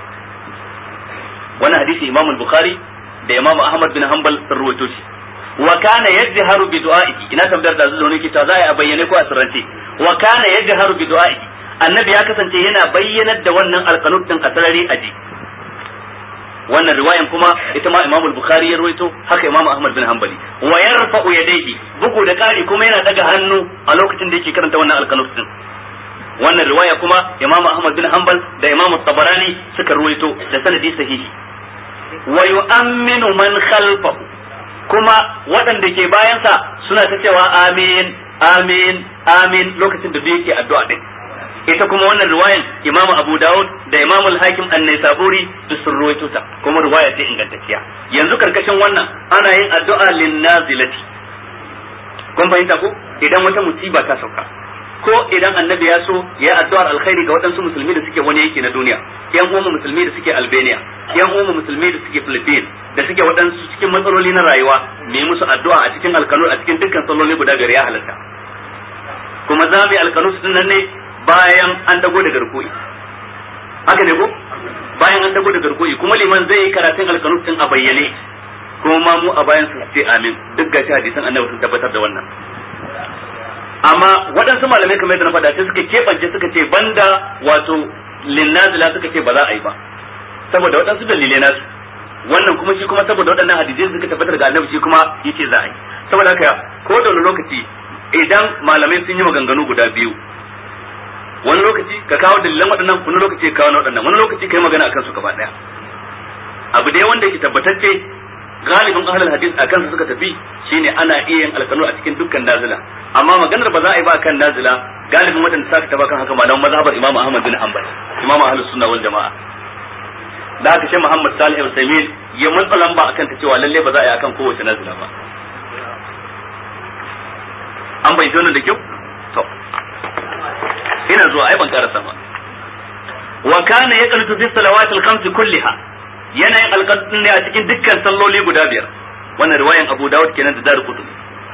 S1: Wannan hadisi Imam al-Bukhari da Imam Ahmad bin Hanbal sun rawaito shi. Wa kana yajharu bi du'a'ihi, ina tambayar da zuwa ne ke ta za a bayyane ko a sirrance. Wa kana yajharu bi du'a'ihi, annabi ya kasance yana bayyanar da wannan alqanut din a sarari aji. Wannan riwayan kuma ita ma Imam al-Bukhari ya rawaito, haka Imam Ahmad bin Hanbali. Wa yarfa'u yadayhi, bugu da kari kuma yana daga hannu a lokacin da yake karanta wannan alqanut din. Wannan riwaya kuma Imam Ahmad bin Hanbal da Imam Tabarani suka rawaito da sanadi sahihi. Wa yu'minu man khalfahu, kuma waɗanda ke bayansa suna ta cewa amin amin amin lokacin da yake addu'a din. Ita kuma wannan riwayan Imam Abu Dawud da Imam Al-Hakim An-Naisaburi duk sun ruwaito ta, kuma riwaya ce ingantacciya. Yanzu karkashin wannan ana yin addu'a lin-nazilati. Kun fahimta ko? Idan wata musiba ta sauka, ko idan annabi ya so ya addu'ar alkhairi ga waɗansu musulmi da suke wani yanki na duniya, yan uwan musulmi da suke Albania, yan uwan musulmi da suke Philippines, da suke waɗansu cikin matsaloli na rayuwa, mai musu addu'a a cikin alkanut a cikin dukkan salloli guda biyar ya halatta. Kuma za mu yi alkanut din nan ne bayan an dago daga ruku'i. Haka ne ko? Bayan an dago daga ruku'i, kuma liman zai yi karatun alkanut din a bayyane, kuma ma mu a bayan su ce amin. Duk gashi hadisan annabi sun tabbatar da wannan. Amma waɗansu malamai kamar yadda na faɗa sai suka keɓance suka ce banda wato linnazila suka ce ba za a yi ba saboda waɗansu dalilai nasu. Wannan kuma shi kuma saboda waɗannan hadisai suka tabbatar ga annabi shi kuma yace za a yi. Saboda haka ko da wani lokaci idan malamai sun yi maganganu guda biyu, wani lokaci ka kawo dalilan waɗannan, wani lokaci ka kawo waɗannan, wani lokaci ka yi magana akan su gaba ɗaya. Abu dai wanda yake tabbatacce galibin ahlul hadis a kansa suka tafi shine ana iya yin alkanu a cikin dukkan nazila, amma maganar ba za a yi ba kan nazila galibin wadanda suka taba kan haka malaman mazhabar Imam Ahmad bin Hanbal, Imam Ahlus Sunna wal Jamaa. Da haka sai Muhammad Salih al-Uthaymeen ya mutsalan ba akan ta cewa lalle ba za a yi akan kowace nazila ba. An bai zo da kyau? To ina zuwa ai ban karasa ba. Wa kana yaqnutu fi salawatil khams kulliha, yanayin alƙalin ne a cikin dukkan salloli guda biyar. Wannan riwayan Abu Dawud kenan da Darqutni.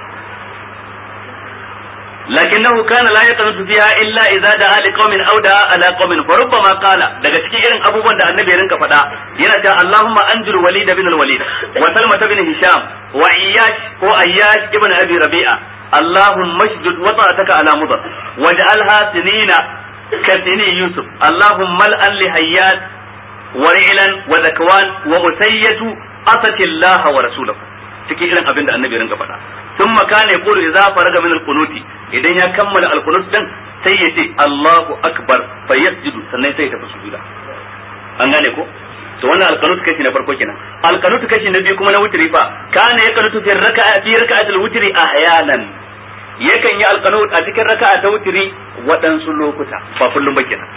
S1: Lakinnahu kana la yaqnutu fiha illa idza da'a liqaumin aw da'a ala qaumin fa rubbama qala, daga cikin irin abubuwan da annabi ya rinka faɗa yana ta Allahumma anjur Walid bin al-Walid wa Salma bin Hisham wa Iyyash ko Ayyash ibn Abi Rabi'a, Allahumma shdud wata'ataka ala mudar waj'alha sinina ka sini Yusuf, Allahumma al'an li Hayyat ورعلا وذكوان وأسية أتت الله ورسوله. cikin irin abin da annabi rinka faɗa. Thumma kana yaqulu idza faraga min al-qunut, idan ya kammala al-qunut din sai ya ce Allahu akbar fa yasjudu, sannan sai ya tafi sujuda. An gane ko? To wannan al-qunut kashi na farko kenan. Al-qunut kashi na biyu kuma na wutri fa kana yaqnutu fi raka'ati al-wutri ahyanan, yakan yi al-qunut a cikin raka'a ta wutri waɗansu lokuta ba kullum ba kenan.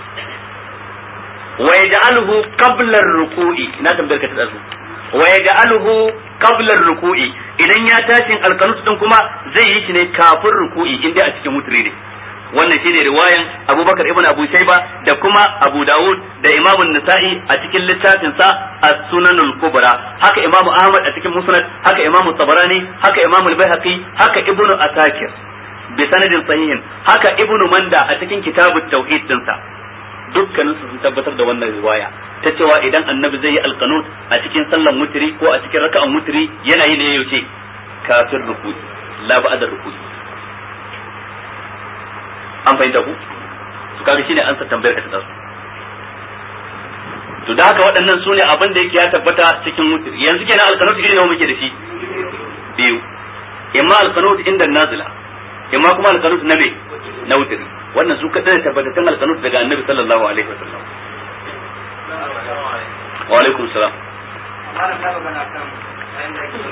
S1: Wa yaj'aluhu qabla ar-ruku'i, na tambayar ka ta dazu. Wa yaj'aluhu qabla ar-ruku'i, idan ya tashin alqanut din kuma zai yi shi ne kafin ruku'i inda a cikin wutri ne. Wannan shine riwayan Abubakar ibn Abu Shayba da kuma Abu Dawud da Imam An-Nasa'i a cikin littafin sa As-Sunanul Kubra, haka Imam Ahmad a cikin Musnad, haka Imam Tabarani, haka Imam Al-Baihaqi, haka Ibn Asakir bi sanadin sahihin, haka Ibn Manda a cikin Kitabut Tauhid din sa. Dukkanin su sun tabbatar da wannan riwaya ta cewa idan Annabi zai yi alqanut a cikin sallan mutri ko a cikin raka'an mutri yana yi ne yaushe kafin ruku'i la ba'da ruku'i. An fahimta ku su kaga shine an sa tambayar ka ta to da haka waɗannan sune abin da yake ya tabbata cikin wutri. Yanzu kenan alqanut irin nawa muke da shi biyu, imma alqanut inda nazila imma kuma alqanut na me na wutri. Wannan su kadai tabbatattun alqanut daga Annabi sallallahu alaihi wasallam. Wa alaikum salam.
S2: Malam da magana kan bayan da yake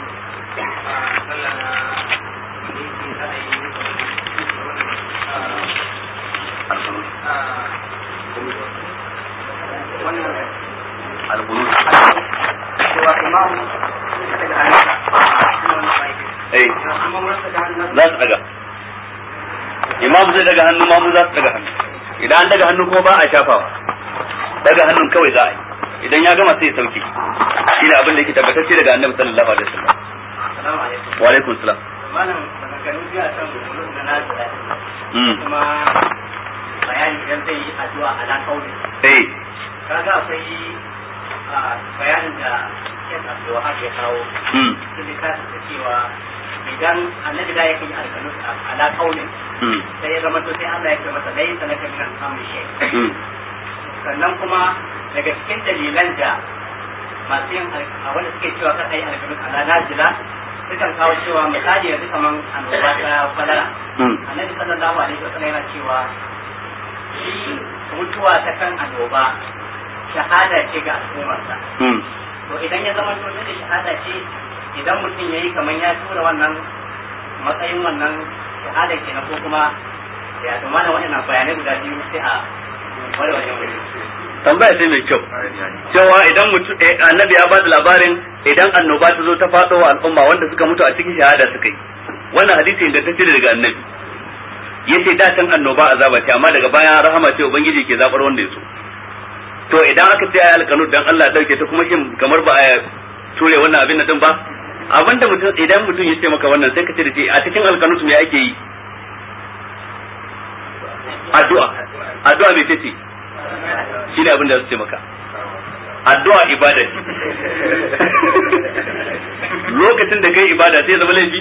S1: za su daga imam zai daga hannu mamu za su daga hannu. Idan an daga hannu kuma ba a shafawa, daga hannun kawai za a yi. Idan ya gama sai ya sauke. Shi ne abin da yake tabbatacce daga Annabi sallallahu alaihi wasallam. Wa alaikum salam.
S2: malam maganganu biya kan mutum na nazira kuma bayani idan zai yi addu'a ala kauli kaga akwai bayanin da Sheikh Abdul Wahab ya kawo cikin littafin da cewa idan annabi da yake yi alƙalu ala kauli sai ya zama to sai Allah ya ce masa dai sanaka min al-amri shay sannan kuma daga cikin dalilan da masu yin wanda suke cewa kan ayi alƙalu ala nazila sukan kawo cewa misali yanzu kaman annoba ta kwalara annabi sallallahu alaihi wasallam yana cewa shi mutuwa ta kan annoba shahada ce ga al'ummarsa to idan ya zama to da shahada ce idan mutum yayi kaman ya tura wannan matsayin wannan shahada kenan ko kuma ya to mana wannan bayanai guda biyu sai a wani
S1: tambaya ce mai kyau cewa idan mutum annabi ya ba da labarin idan annoba ta zo ta faɗo wa al'umma wanda suka mutu a cikin shahada suka yi wannan hadisi ingantacce daga annabi yace da can annoba azaba ce amma daga baya rahama ce ubangiji ke zabar wanda ya so to idan aka ce ayi alqanut dan Allah dauke ta kuma shin kamar ba a ture wannan abin nan din ba abinda mutum idan mutum ya ce maka wannan sai ka ce da shi a cikin alqanut me ake yi addu'a me ce shi ne abin da su ce maka addu'a ibada ce lokacin da kai ibada sai zama laifi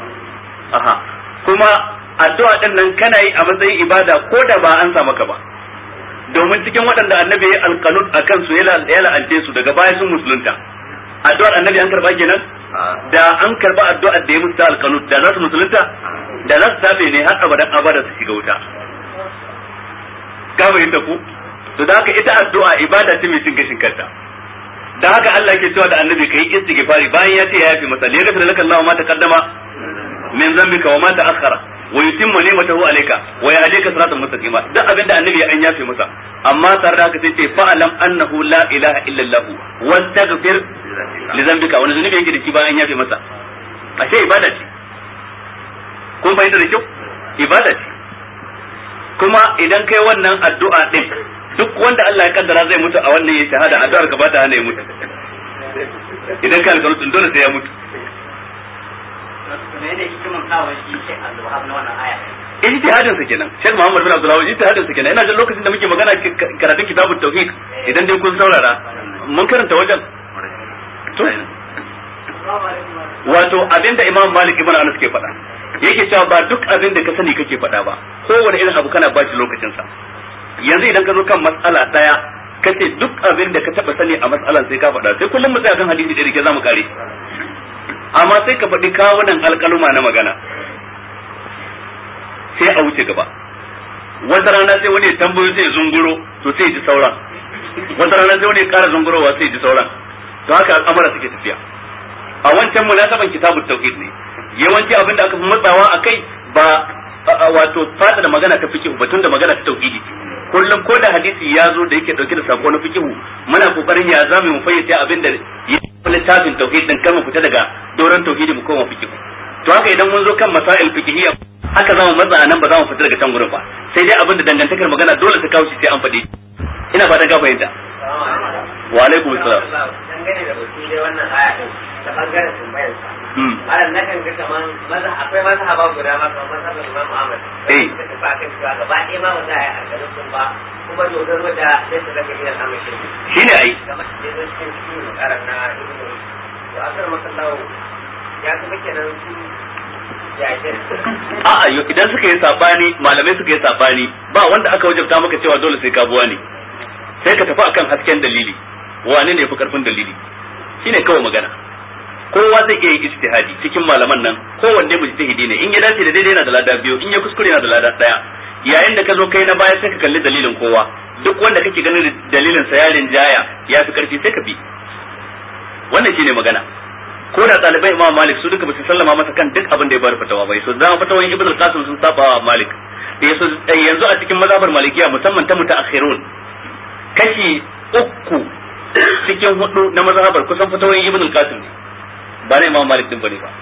S1: kuma addu'a din nan kana yi a matsayin ibada ko da ba an sa maka ba domin cikin waɗanda annabi ya alqanut akan su ya la'ance su daga baya sun musulunta addu'ar annabi an karba kenan da an karba addu'ar da ya musu alqanut da za su musulunta da za su tabe ne har abadan abada su shiga wuta ka bayyana ku to da haka ita addu'a ibada ce mai cin gashin kanta da haka Allah yake cewa da annabi kai istighfari bayan ya ce ya yafi masa ya gafara laka Allahu ma taqaddama min zambika wa ma ta'akhkhara wa yutimmu ni'matahu alayka wa yahdika siratan mustaqima duk abinda annabi ya an yafi masa amma tare da haka sai ce fa'alam annahu la ilaha illa Allah wastaghfir li zambika wani zunubi yake da shi bayan yafi masa ashe ibada ce kun fahimta da kyau ibada ce kuma idan kai wannan addu'a din duk wanda Allah ya kaddara zai mutu a wannan ya shahada addu'ar ka ba ta hana ya mutu idan ka alƙawarin dole sai ya mutu
S2: menene hikiman kawo shi Sheikh Abdul Wahab na wannan aya
S1: ijtihadin sa kenan Sheikh Muhammad bin Abdul Wahab ijtihadin sa kenan ina jin lokacin da muke magana karatun kitabut tauhid idan dai kun saurara mun karanta wajen to wato abinda Imam Malik ibn Anas ke faɗa yake cewa ba duk abin da ka sani kake faɗa ba kowane irin abu kana ba shi lokacin sa yanzu idan ka zo kan mas'ala daya kace duk abin da ka taba sani a mas'alan sai ka faɗa sai kullum mu tsaya kan hadisi da rike zamu kare amma sai ka faɗi kawunan alƙaluma na magana sai a wuce gaba wata rana sai wani ya tambayo sai ya zunguro to sai ya ji sauran wata rana sai wani ya ƙara zungurowa sai ya ji sauran to haka al'amura suke tafiya a wancan munasaban kitabut tauhid ne yawanci abin da aka fi matsawa akai ba wato fada da magana ta fiqh batun da magana ta tauhidi kullum ko da hadisi ya zo da yake dauke da sako na fiqh muna kokarin ya zamu mu fayyace abin da littafin tauhid din kar mu fita daga doron tauhidi mu koma fiqh. To haka idan mun zo kan masail fiqhiyya haka zamu matsa nan ba za mu fita daga can gurin ba, sai dai abin da dangantakar magana dole ta kawo shi sai an faɗi. Ina fatan ka fahimta. Wa alaikum assalam.
S3: Dangane da baki dai wannan aya din ta bangaren tambayar sa. Malam nakan ga kaman akwai mazhaba guda ma kamar mazhabar Imam Ahmad. Da ta faka cewa gaba ɗaya ma ba za a yi alƙalin sun ba kuma dogaro da sai su daga gidan amince.
S1: Shi ne ai.
S3: Kamar da zai cikin shi ne karan na ibnu. To akar masallahu ya kuma kenan su
S1: a'a yo idan suka yi sabani malamai suka yi sabani ba wanda aka wajabta maka cewa dole sai ka buwa ne, sai ka tafi akan hasken dalili wane ne yafi karfin dalili shine kawai magana. Kowa zai iya yi ijtihadi cikin malaman nan, kowanne mujtahidi ne, in ya dace da daidai yana da lada biyu, in ya kuskure yana da lada daya. Yayin da ka zo kai na baya sai ka kalli dalilin kowa, duk wanda kake ganin dalilin sa yarin jaya ya fi karfi sai ka bi, wannan shine magana. Ko da ɗalibai Imam Malik su duka ba su sallama masa kan duk abin da ya bada fatawa bai, so zama fatawan Ibn al-Qasim sun saba wa Malik. Yanzu a cikin mazhabar Malikiya musamman ta mutaakhirun kashi 3 cikin 4 na mazhabar kusan fatawan Ibn al-Qasim ne, ba na Imam Malik din bane ba.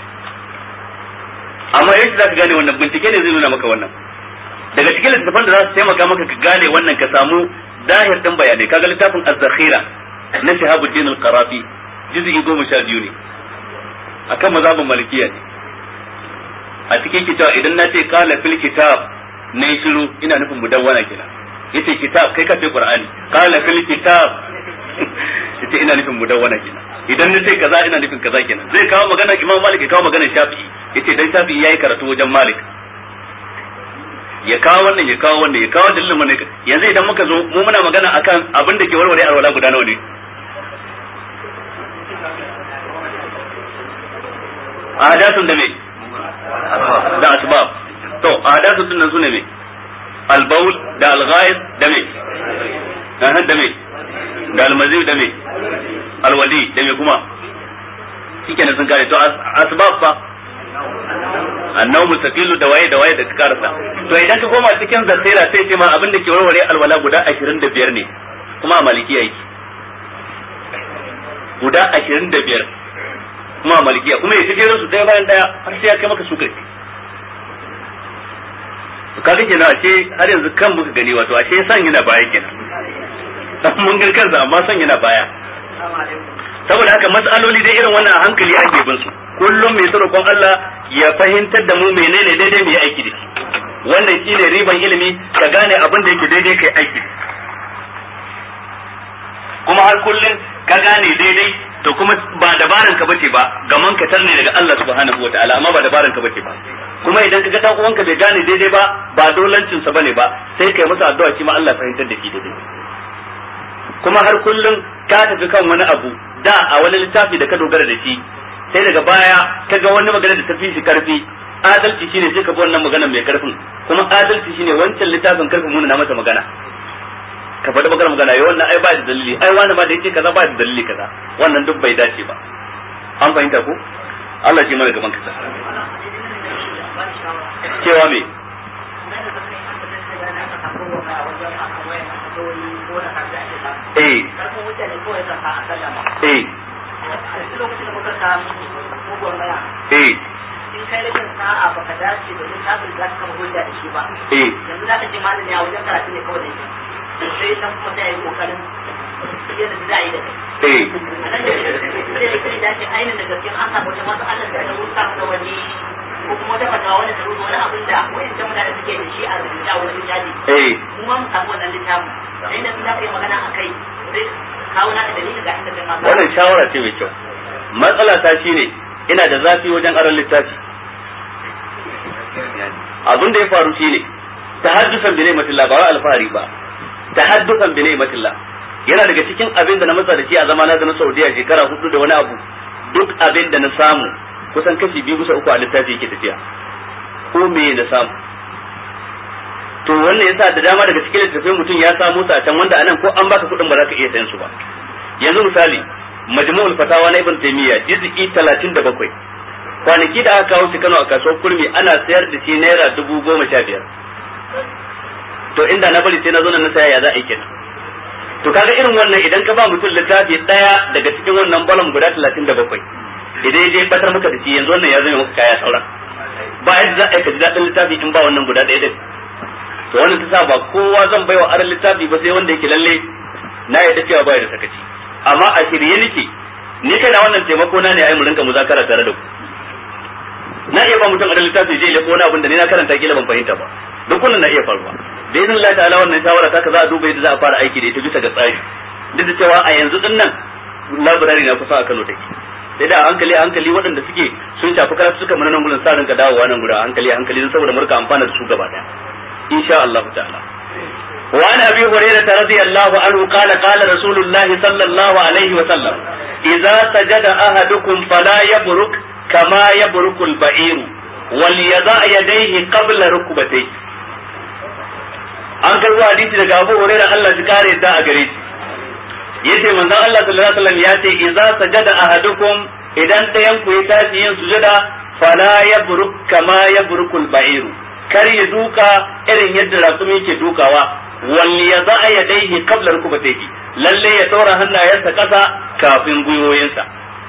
S1: Amma yaushe zaka gane wannan, bincike ne zai nuna maka wannan. Daga cikin littafan da za su taimaka maka ka gane wannan ka samu zahir din bayanai, kaga littafin Az-Zakhira na Shahabuddin al-Qarafi juz'i 12 ne akan mazhabin malikiya ne. A cikin kitab idan na ce qala fil kitab ne shiru ina nufin mudawwana kenan, yace kitab kai ka ce qur'ani, qala fil kitab yace ina nufin mudawwana kenan, idan na ce kaza ina nufin kaza kenan. Zai kawo magana Imam Malik ya kawo magana Shafi'i, yace dan Shafi'i yayi karatu wajen Malik, ya kawo wannan ya kawo wannan ya kawo dalilin wannan. Yanzu idan muka zo mu muna magana akan abin da ke warware alwala guda nawa ne? Ahadathun da me da asbab. To ahadathun din nan sune me? Al-bawl da al-ghaid da me? Da me? Da al-mazi da me? Al-wadi da me kuma? Shikenan sun kare. To asbab fa annawmu saqilu da waye da ka karasa. To idan ka koma cikin zakhira sai ce ma abin da ke warware alwala guda 25 ne, kuma a malikiya yake guda 25 kuma a malikiya, kuma ya tijero su daya bayan daya har sai ya kai maka su kai. To kaga kenan ashe har yanzu kan muka gani, wato ashe san yana baya kenan. Mun ga kansa amma san yana baya. Saboda haka mas'aloli dai irin wannan a hankali ake bin su. Kullum mai roƙon Allah ya fahimtar da mu menene daidai mu yi aiki da shi. Wannan shine riban ilimi, ka gane abin da yake daidai kai aiki. Kuma har kullun ka gane daidai to kuma ba dabaran ka bace ba, gaman ka tarne daga Allah subhanahu wataala, amma ba dabaran ka bace ba. Kuma idan ka ga dan uwanka bai gane daidai ba dolancin sa bane ba, sai kai masa addu'a shi ma Allah fahimtar da shi daidai. Kuma har kullun ka tafi kan wani abu da a wani littafi da ka dogara da shi, sai daga baya ka ga wani magana da tafi shi karfi. Adalci shine sai ka bi wannan magana mai karfin, kuma adalci shine wancan littafin karfin mun na masa magana, ka faɗi bakar magana yau wannan ai ba da dalili, ai wani ma da yake kaza ba da dalili kaza, wannan duk bai dace ba. An fahimta ko? Allah shi mana gaban kasa. Cewa me?
S3: kai da sa'a baka dace da littafin da ka hujja da shi ba. Yanzu za ka ce malami a wajen karatu ne kawai da shi. Sai dan kuma sai yi kokarin yadda za a yi da kai. Sai da ke ainihin da gaskiya an samu wata matsalar da ta rusa da wani ko kuma wata fatawa wani ta rusa wani abin da wayan ta mutane suke da shi a rubuta wani littafi. Kuma mu samu wannan littafin. Sai da za ka yi magana a kai sai kawo naka dalilin ga inda kai ma.
S1: Wannan shawara ce mai kyau. Matsala ta shine ina da zafi wajen aron littafi. Abin da ya faru shine tahaddusan bi ni'matillah ba wa alfahari ba, tahaddusan bi ni'matillah yana daga cikin abin da na matsa da shi a zamana da na Saudiya shekara 4 da wani abu. Duk abin da na samu kusan kashi 2/3 a littafi yake tafiya, ko me na samu. To wannan yasa da dama daga cikin littafin mutum ya samu sa can wanda anan ko an baka kuɗin ba za ka iya sayan su ba. Yanzu misali Majmu'ul Fatawa na Ibn Taymiyyah juz'i 37, kwanaki da aka kawo shi Kano a kasuwar Kurmi ana sayar da shi naira 15,000. To inda na bari sai na zo na saya ya za a yi kenan. to kaga irin wannan idan ka ba mutum littafi daya daga cikin wannan balan guda 37 idan ya je batar maka da shi yanzu wannan ya zama maka kaya sauran ba yadda za a ka ji dadin littafi in ba wannan guda daya din to wannan ta sa ba kowa zan baiwa aran littafi ba sai wanda yake lalle na yadda cewa ba ya da sakaci amma a shirye nake ni kai na wannan taimako na ne ai mu rinka muzakara tare da ku na iya ba mutum aran littafi je ya ko wani abin da ni na karanta kila ban fahimta ba duk wannan na iya faruwa da idan Allah ta'ala wannan shawara ta ka za a duba yadda za a fara aiki da ita bisa ga tsari duk da cewa a yanzu din nan library na kusa a Kano take sai da hankali waɗanda suke sun shafi karatu suka mana nan gurin sa rinka dawowa nan gurin hankali don saboda murka amfana da su gaba daya insha Allah ta'ala wa an abi hurairah radiyallahu anhu qala rasulullahi sallallahu alaihi wa sallam idza sajada ahadukum fala yabruk kama yabruku al-ba'iru wal yada yadayhi qabla rukbatayhi an karbo hadisi daga Abu Hurairah Allah ya kare ta a gare shi yace manzon Allah sallallahu alaihi wasallam yace idza sajada ahadukum idan ɗayan ku ya tashi yin sujada fala yabruk kama yabrukul ba'iru kar ya duka irin yadda rakumi ke dukawa wal yada yadayhi qabla rukbatayhi lalle ya daura hannayensa kasa kafin gwiwoyinsa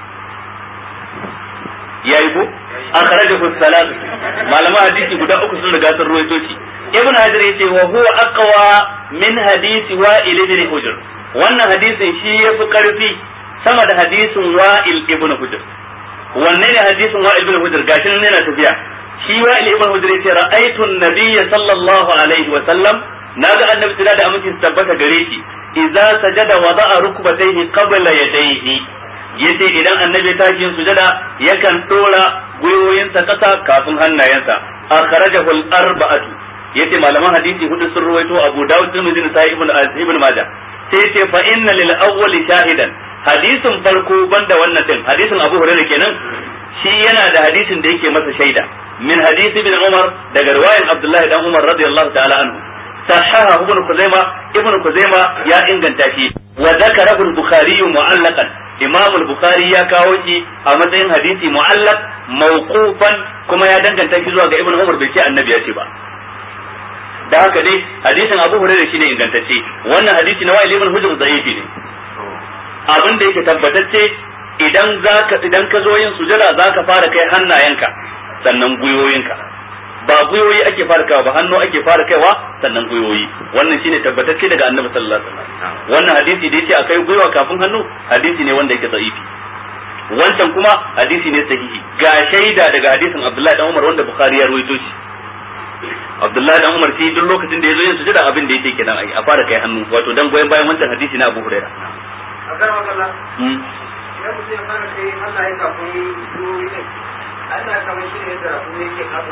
S1: yayi ko akhrajahu salat malama hadisi guda uku sun riga sun ruwaito shi ibn hajar yace wa huwa aqwa min hadisi wa'il ibn hujr wannan hadisin shi yafi karfi sama da hadisin wa'il ibn hujr wannan ne hadisin wa'il ibn hujr gashin ne na tafiya shi wa'il ibn hujr yace ra'aytu an-nabiy sallallahu alaihi wa sallam naga annabi da aminci tabbata gare shi idza sajada wada'a rukbatayhi qabla yadayhi yace idan annabi ta yin sujada yakan dora gwiwoyinsa kasa kafin hannayensa akhrajahu al-arba'atu yace malaman hadisi hudu sun ruwaito Abu Dawud, Tirmidhi, Nasa'i, Ibn Majah sai yace fa inna lil awwal shahidan hadisin farko banda wannan din hadisin Abu Hurairah kenan shi yana da hadisin da yake masa shaida min hadisi ibn Umar daga riwayan Abdullah dan Umar radiyallahu ta'ala anhu sahaha ibn Khuzaimah ya inganta shi wa zakarahu al-Bukhari mu'allaqan Imam al-Bukhari ya kawo shi a matsayin hadisi mu'allaq mawqufan kuma ya danganta shi zuwa ga Ibn Umar bai ce annabi ya ce ba da haka dai hadisin Abu Hurairah shine ingantacce wannan hadisi na Wa'il ibn Hujr da'ifi ne abin da yake tabbatacce idan ka zo yin sujada zaka fara kai hannayenka sannan gwiwoyinka ba gwiwoyi ake fara kaiwa ba hannu ake fara kaiwa sannan gwiwoyi wannan shine tabbatacce daga Annabi sallallahu alaihi wasallam wannan hadisi da yace akai gwiwa kafin hannu hadisi ne wanda yake da'ifi wancan kuma hadisi ne sahihi ga shaida daga hadisin Abdullah dan Umar wanda Bukhari ya rawaito shi Abdullahi dan Umar sai duk lokacin da yazo yin sujada abin da yake kenan a fara kai hannu wato dan goyen bayan wancan hadisi na Abu Hurairah
S2: agar magana idan mutum ya fara kai Allah ya kafin duwi ne Allah ya kama shi ne da kuma yake kafa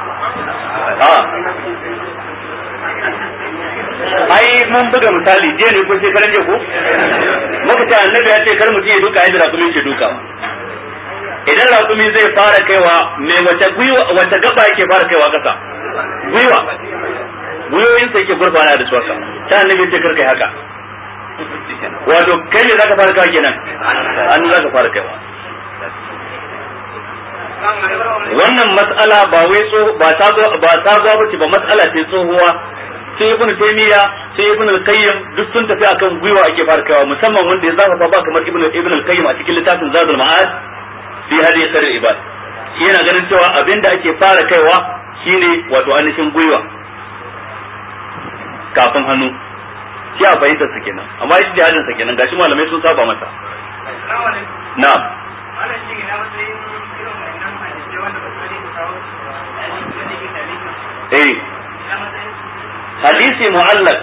S1: ai mun buga misali je ne ko sai karanje ko muka ce annabi ya ce kar mutum ya duka yadda rakumi ke duka idan rakumi zai fara kaiwa mai wata gaba yake fara kaiwa kasa gwiwoyin sa yake gurfana da su haka ta annabi ce karkai haka wato kai ne zaka fara kawa kenan an zaka fara kaiwa wannan mas'ala ba wai ba sabuwa bace ba mas'ala ce tsohuwa sai ibnu taymiya sai ibnu al-qayyim duk sun tafi akan gwiwa ake fara kaiwa musamman wanda ya zafafa ba kamar ibnu al-qayyim a cikin littafin zadul ma'ad fi hadi khairul ibad shi yana ganin cewa abinda ake fara kaiwa shine wato ainihin gwiwa kafin hannu shi a fahimtar sa kenan amma shi jihadin sa kenan gashi malamai sun saba masa na'am hadisi mu'allaq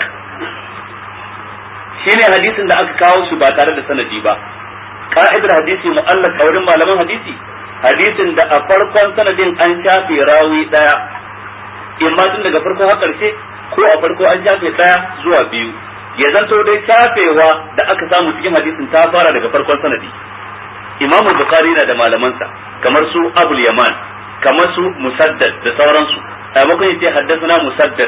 S1: shine hadisin da aka kawo shi ba tare da sanadi ba ka'idar hadisi mu'allaq a wurin malaman hadisi hadisin da a farkon sanadin an shafe rawi daya imma tun daga farko har karshe ko a farko an shafe daya zuwa biyu ya zanto dai shafewa da aka samu cikin hadisin ta fara daga farkon sanadi Imam Bukhari na da malamansa kamar su Abul Yaman kamar su Musaddad da sauransu a makon yace haddathana Musaddad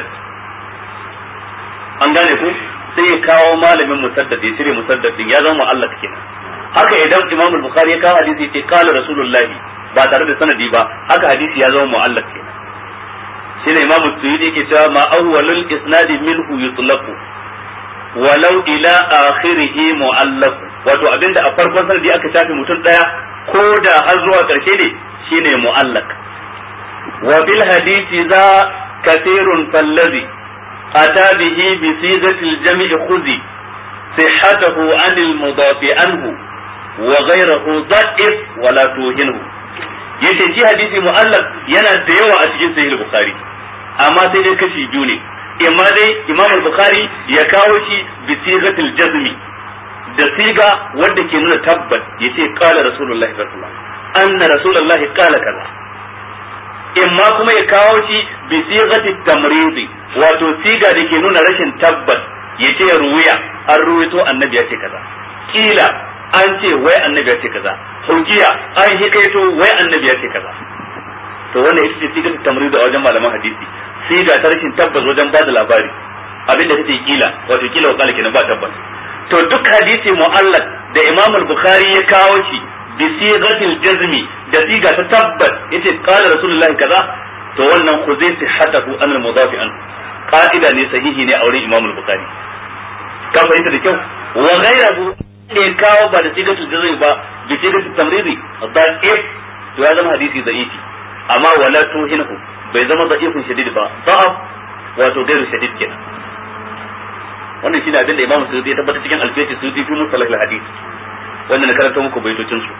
S1: an gane ku sai ya kawo malamin Musaddad ya cire Musaddad din ya zama mu'allaq kenan haka idan Imam Bukhari ya kawo hadisi yace qala Rasulullahi ba tare da sanadi ba haka hadisi ya zama mu'allaq kenan shine Imam Suyuti yake cewa ma awwalul isnadi minhu yutlaqu walau ila akhirih mu'allaq wato abinda a farkon sanadi aka shafe mutum daya ko da har zuwa karshe ne shine mu'allaq wa bil hadisi za kathirun fallazi ata bihi bi sigatil jam'i khuzi sihhatahu anil mudafi anhu wa ghayruhu da'if wala tuhinhu yace shi hadisi mu'allaq yana da yawa a cikin sahih bukhari amma sai dai kashi biyu ne imma dai imam al-bukhari ya kawo shi bi sigatil jazmi da siga wanda ke nuna tabbat yace qala rasulullahi sallallahu alaihi wasallam anna rasulullahi qala kaza imma kuma ya kawo shi bi sigatit tamridi wato siga da ke nuna rashin tabbat yace ruwiya an ruwaito annabi yace kaza kila an ce wai annabi yace kaza hujiya an hikaito wai annabi yace kaza to wannan ita ce sigatit tamridi a wajen malaman hadisi siga ta rashin tabbas wajen bada labari abinda kace kila wato kila wakala kenan ba tabbas to duk hadisi mu'allaq da Imam al-Bukhari ya kawo shi bi sigatil jazmi da siga ta tabbas yace qala rasulullahi kaza to wannan khuzai sihhatahu an al-mudafi an qa'ida ne sahihi ne a wurin Imam al-Bukhari ka fahimta da kyau wa ghayruhu ne kawo ba da sigatil jazmi ba bi sigatil tamridi da'if to ya zama hadisi da'ifi amma wala tuhinhu bai zama da'ifun shadid ba da'af wato gairu shadid kenan wannan shine abin da Imam Suyuti ya tabbata cikin Al-Fiqh Suyuti fi Mustalah al-Hadith wannan na karanta muku baitocin su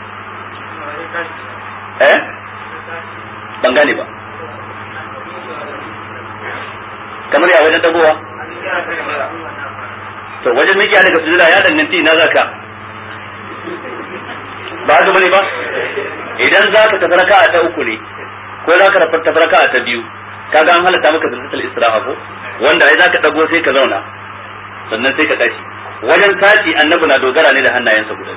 S1: ban gane ba kamar ya wajen dagowa to wajen mikiya daga sujuda ya danganci ina zaka ba haka bane ba idan zaka tafi raka'a ta uku ne ko zaka tafi raka'a ta biyu kaga an halatta maka zalatul istiraha ko wanda ai zaka dago sai ka zauna sannan sai ka tashi wajen tashi annabi na dogara ne da hannayensa guda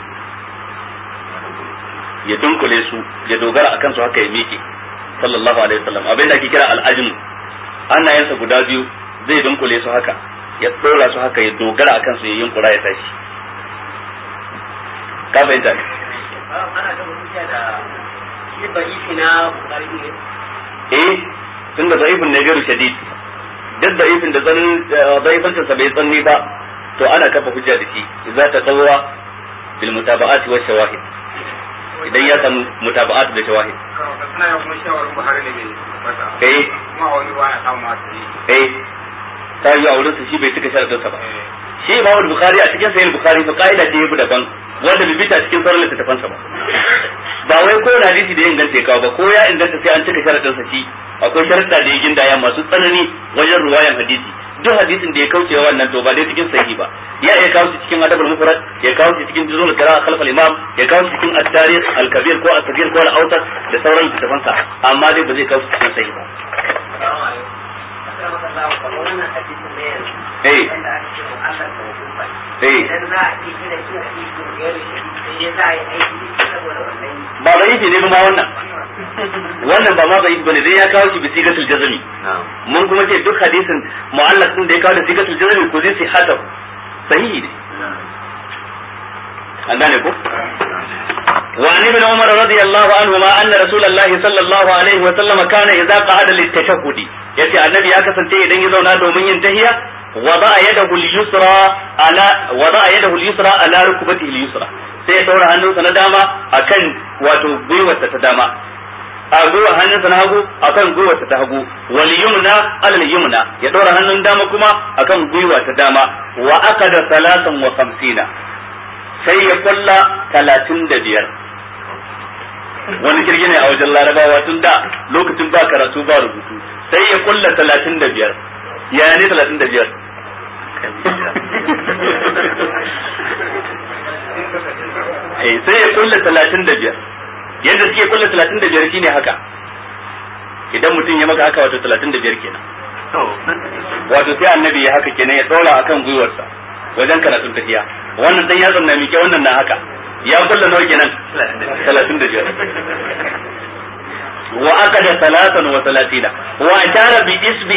S1: ya dunkule su ya dogara akan su haka ya miƙe sallallahu alaihi wasallam abin da ake kira al-ajm hannayensa guda biyu zai dunkule su haka ya dora su haka ya dogara akan su ya yunkura ya tashi ka fahimta ne
S3: ana da mutunta da shi ba'ifi na Bukhari ne
S1: tun da da'ifin ne gairu shadid duk da'ifin da da'ifancin sa bai tsanni ba to ana kafa hujja da shi za ta tsawa bil mutaba'ati wa shawahid idan ya san mutaba'at da shawahid
S2: suna ya kuma shawarar Buhari ne bai bata kuma wani ba ya samu masu
S1: ta yi a wurin shi bai cika sharadin sa ba shi Imam Bukhari a cikin Sahih Bukhari fa kaida ce yabi daban wanda bai bita cikin sauran littattafan sa ba wai ko hadisi da ya inganta ya kawo ba ko ya inganta sai an cika sharadin sa shi akwai sharadda da ya gindaya masu tsanani wajen ruwayan hadisi duk hadisin da ya kauce wannan to ba dai cikin sahihi ba ya kawo shi cikin adabul mufrad ya kawo shi cikin juzul qira'a khalf al-imam ya kawo shi cikin at-tarikh al-kabir ko at-saghir ko al-awsat da sauran littattafan sa amma dai ba zai kawo shi cikin sahihi ba ba zaifi ne kuma wannan ba ma zaifi bane dai ya kawo shi bi sigatul jazmi mun kuma ce duk hadisin mu'allaq din da ya kawo da sigatul jazmi ko zai hata sahihi ne an gane ko وعن ابن عمر رضي الله عنهما أن رسول الله صلى الله عليه وسلم كان إذا قعد للتشهد يأتي النبي أكثر شيء إذا يزون من ينتهي وضع يده اليسرى على ركبته اليسرى sai ya saura hannunsa na dama akan wato gwiwarsa ta dama a gwiwar hannunsa na hagu akan gwiwarsa ta hagu wal yumna alal yumna ya daura hannun dama kuma akan gwiwa ta dama wa aqada 53 sai ya kulla 35 wani kirgi ne a wajen larabawa tun da lokacin ba karatu ba rubutu sai ya kulla 35 yaya ne 35 sai ya kulla 35 yadda suke kulla 35 shine haka idan mutum ya maka haka wato 35 kenan wato sai annabi ya haka kenan ya daura akan gwiwarsa wajen karatun tafiya wannan dan yatsan na mike wannan na haka ya kulla nawa kenan 35 wa aqada 33 wa ashara bi isbi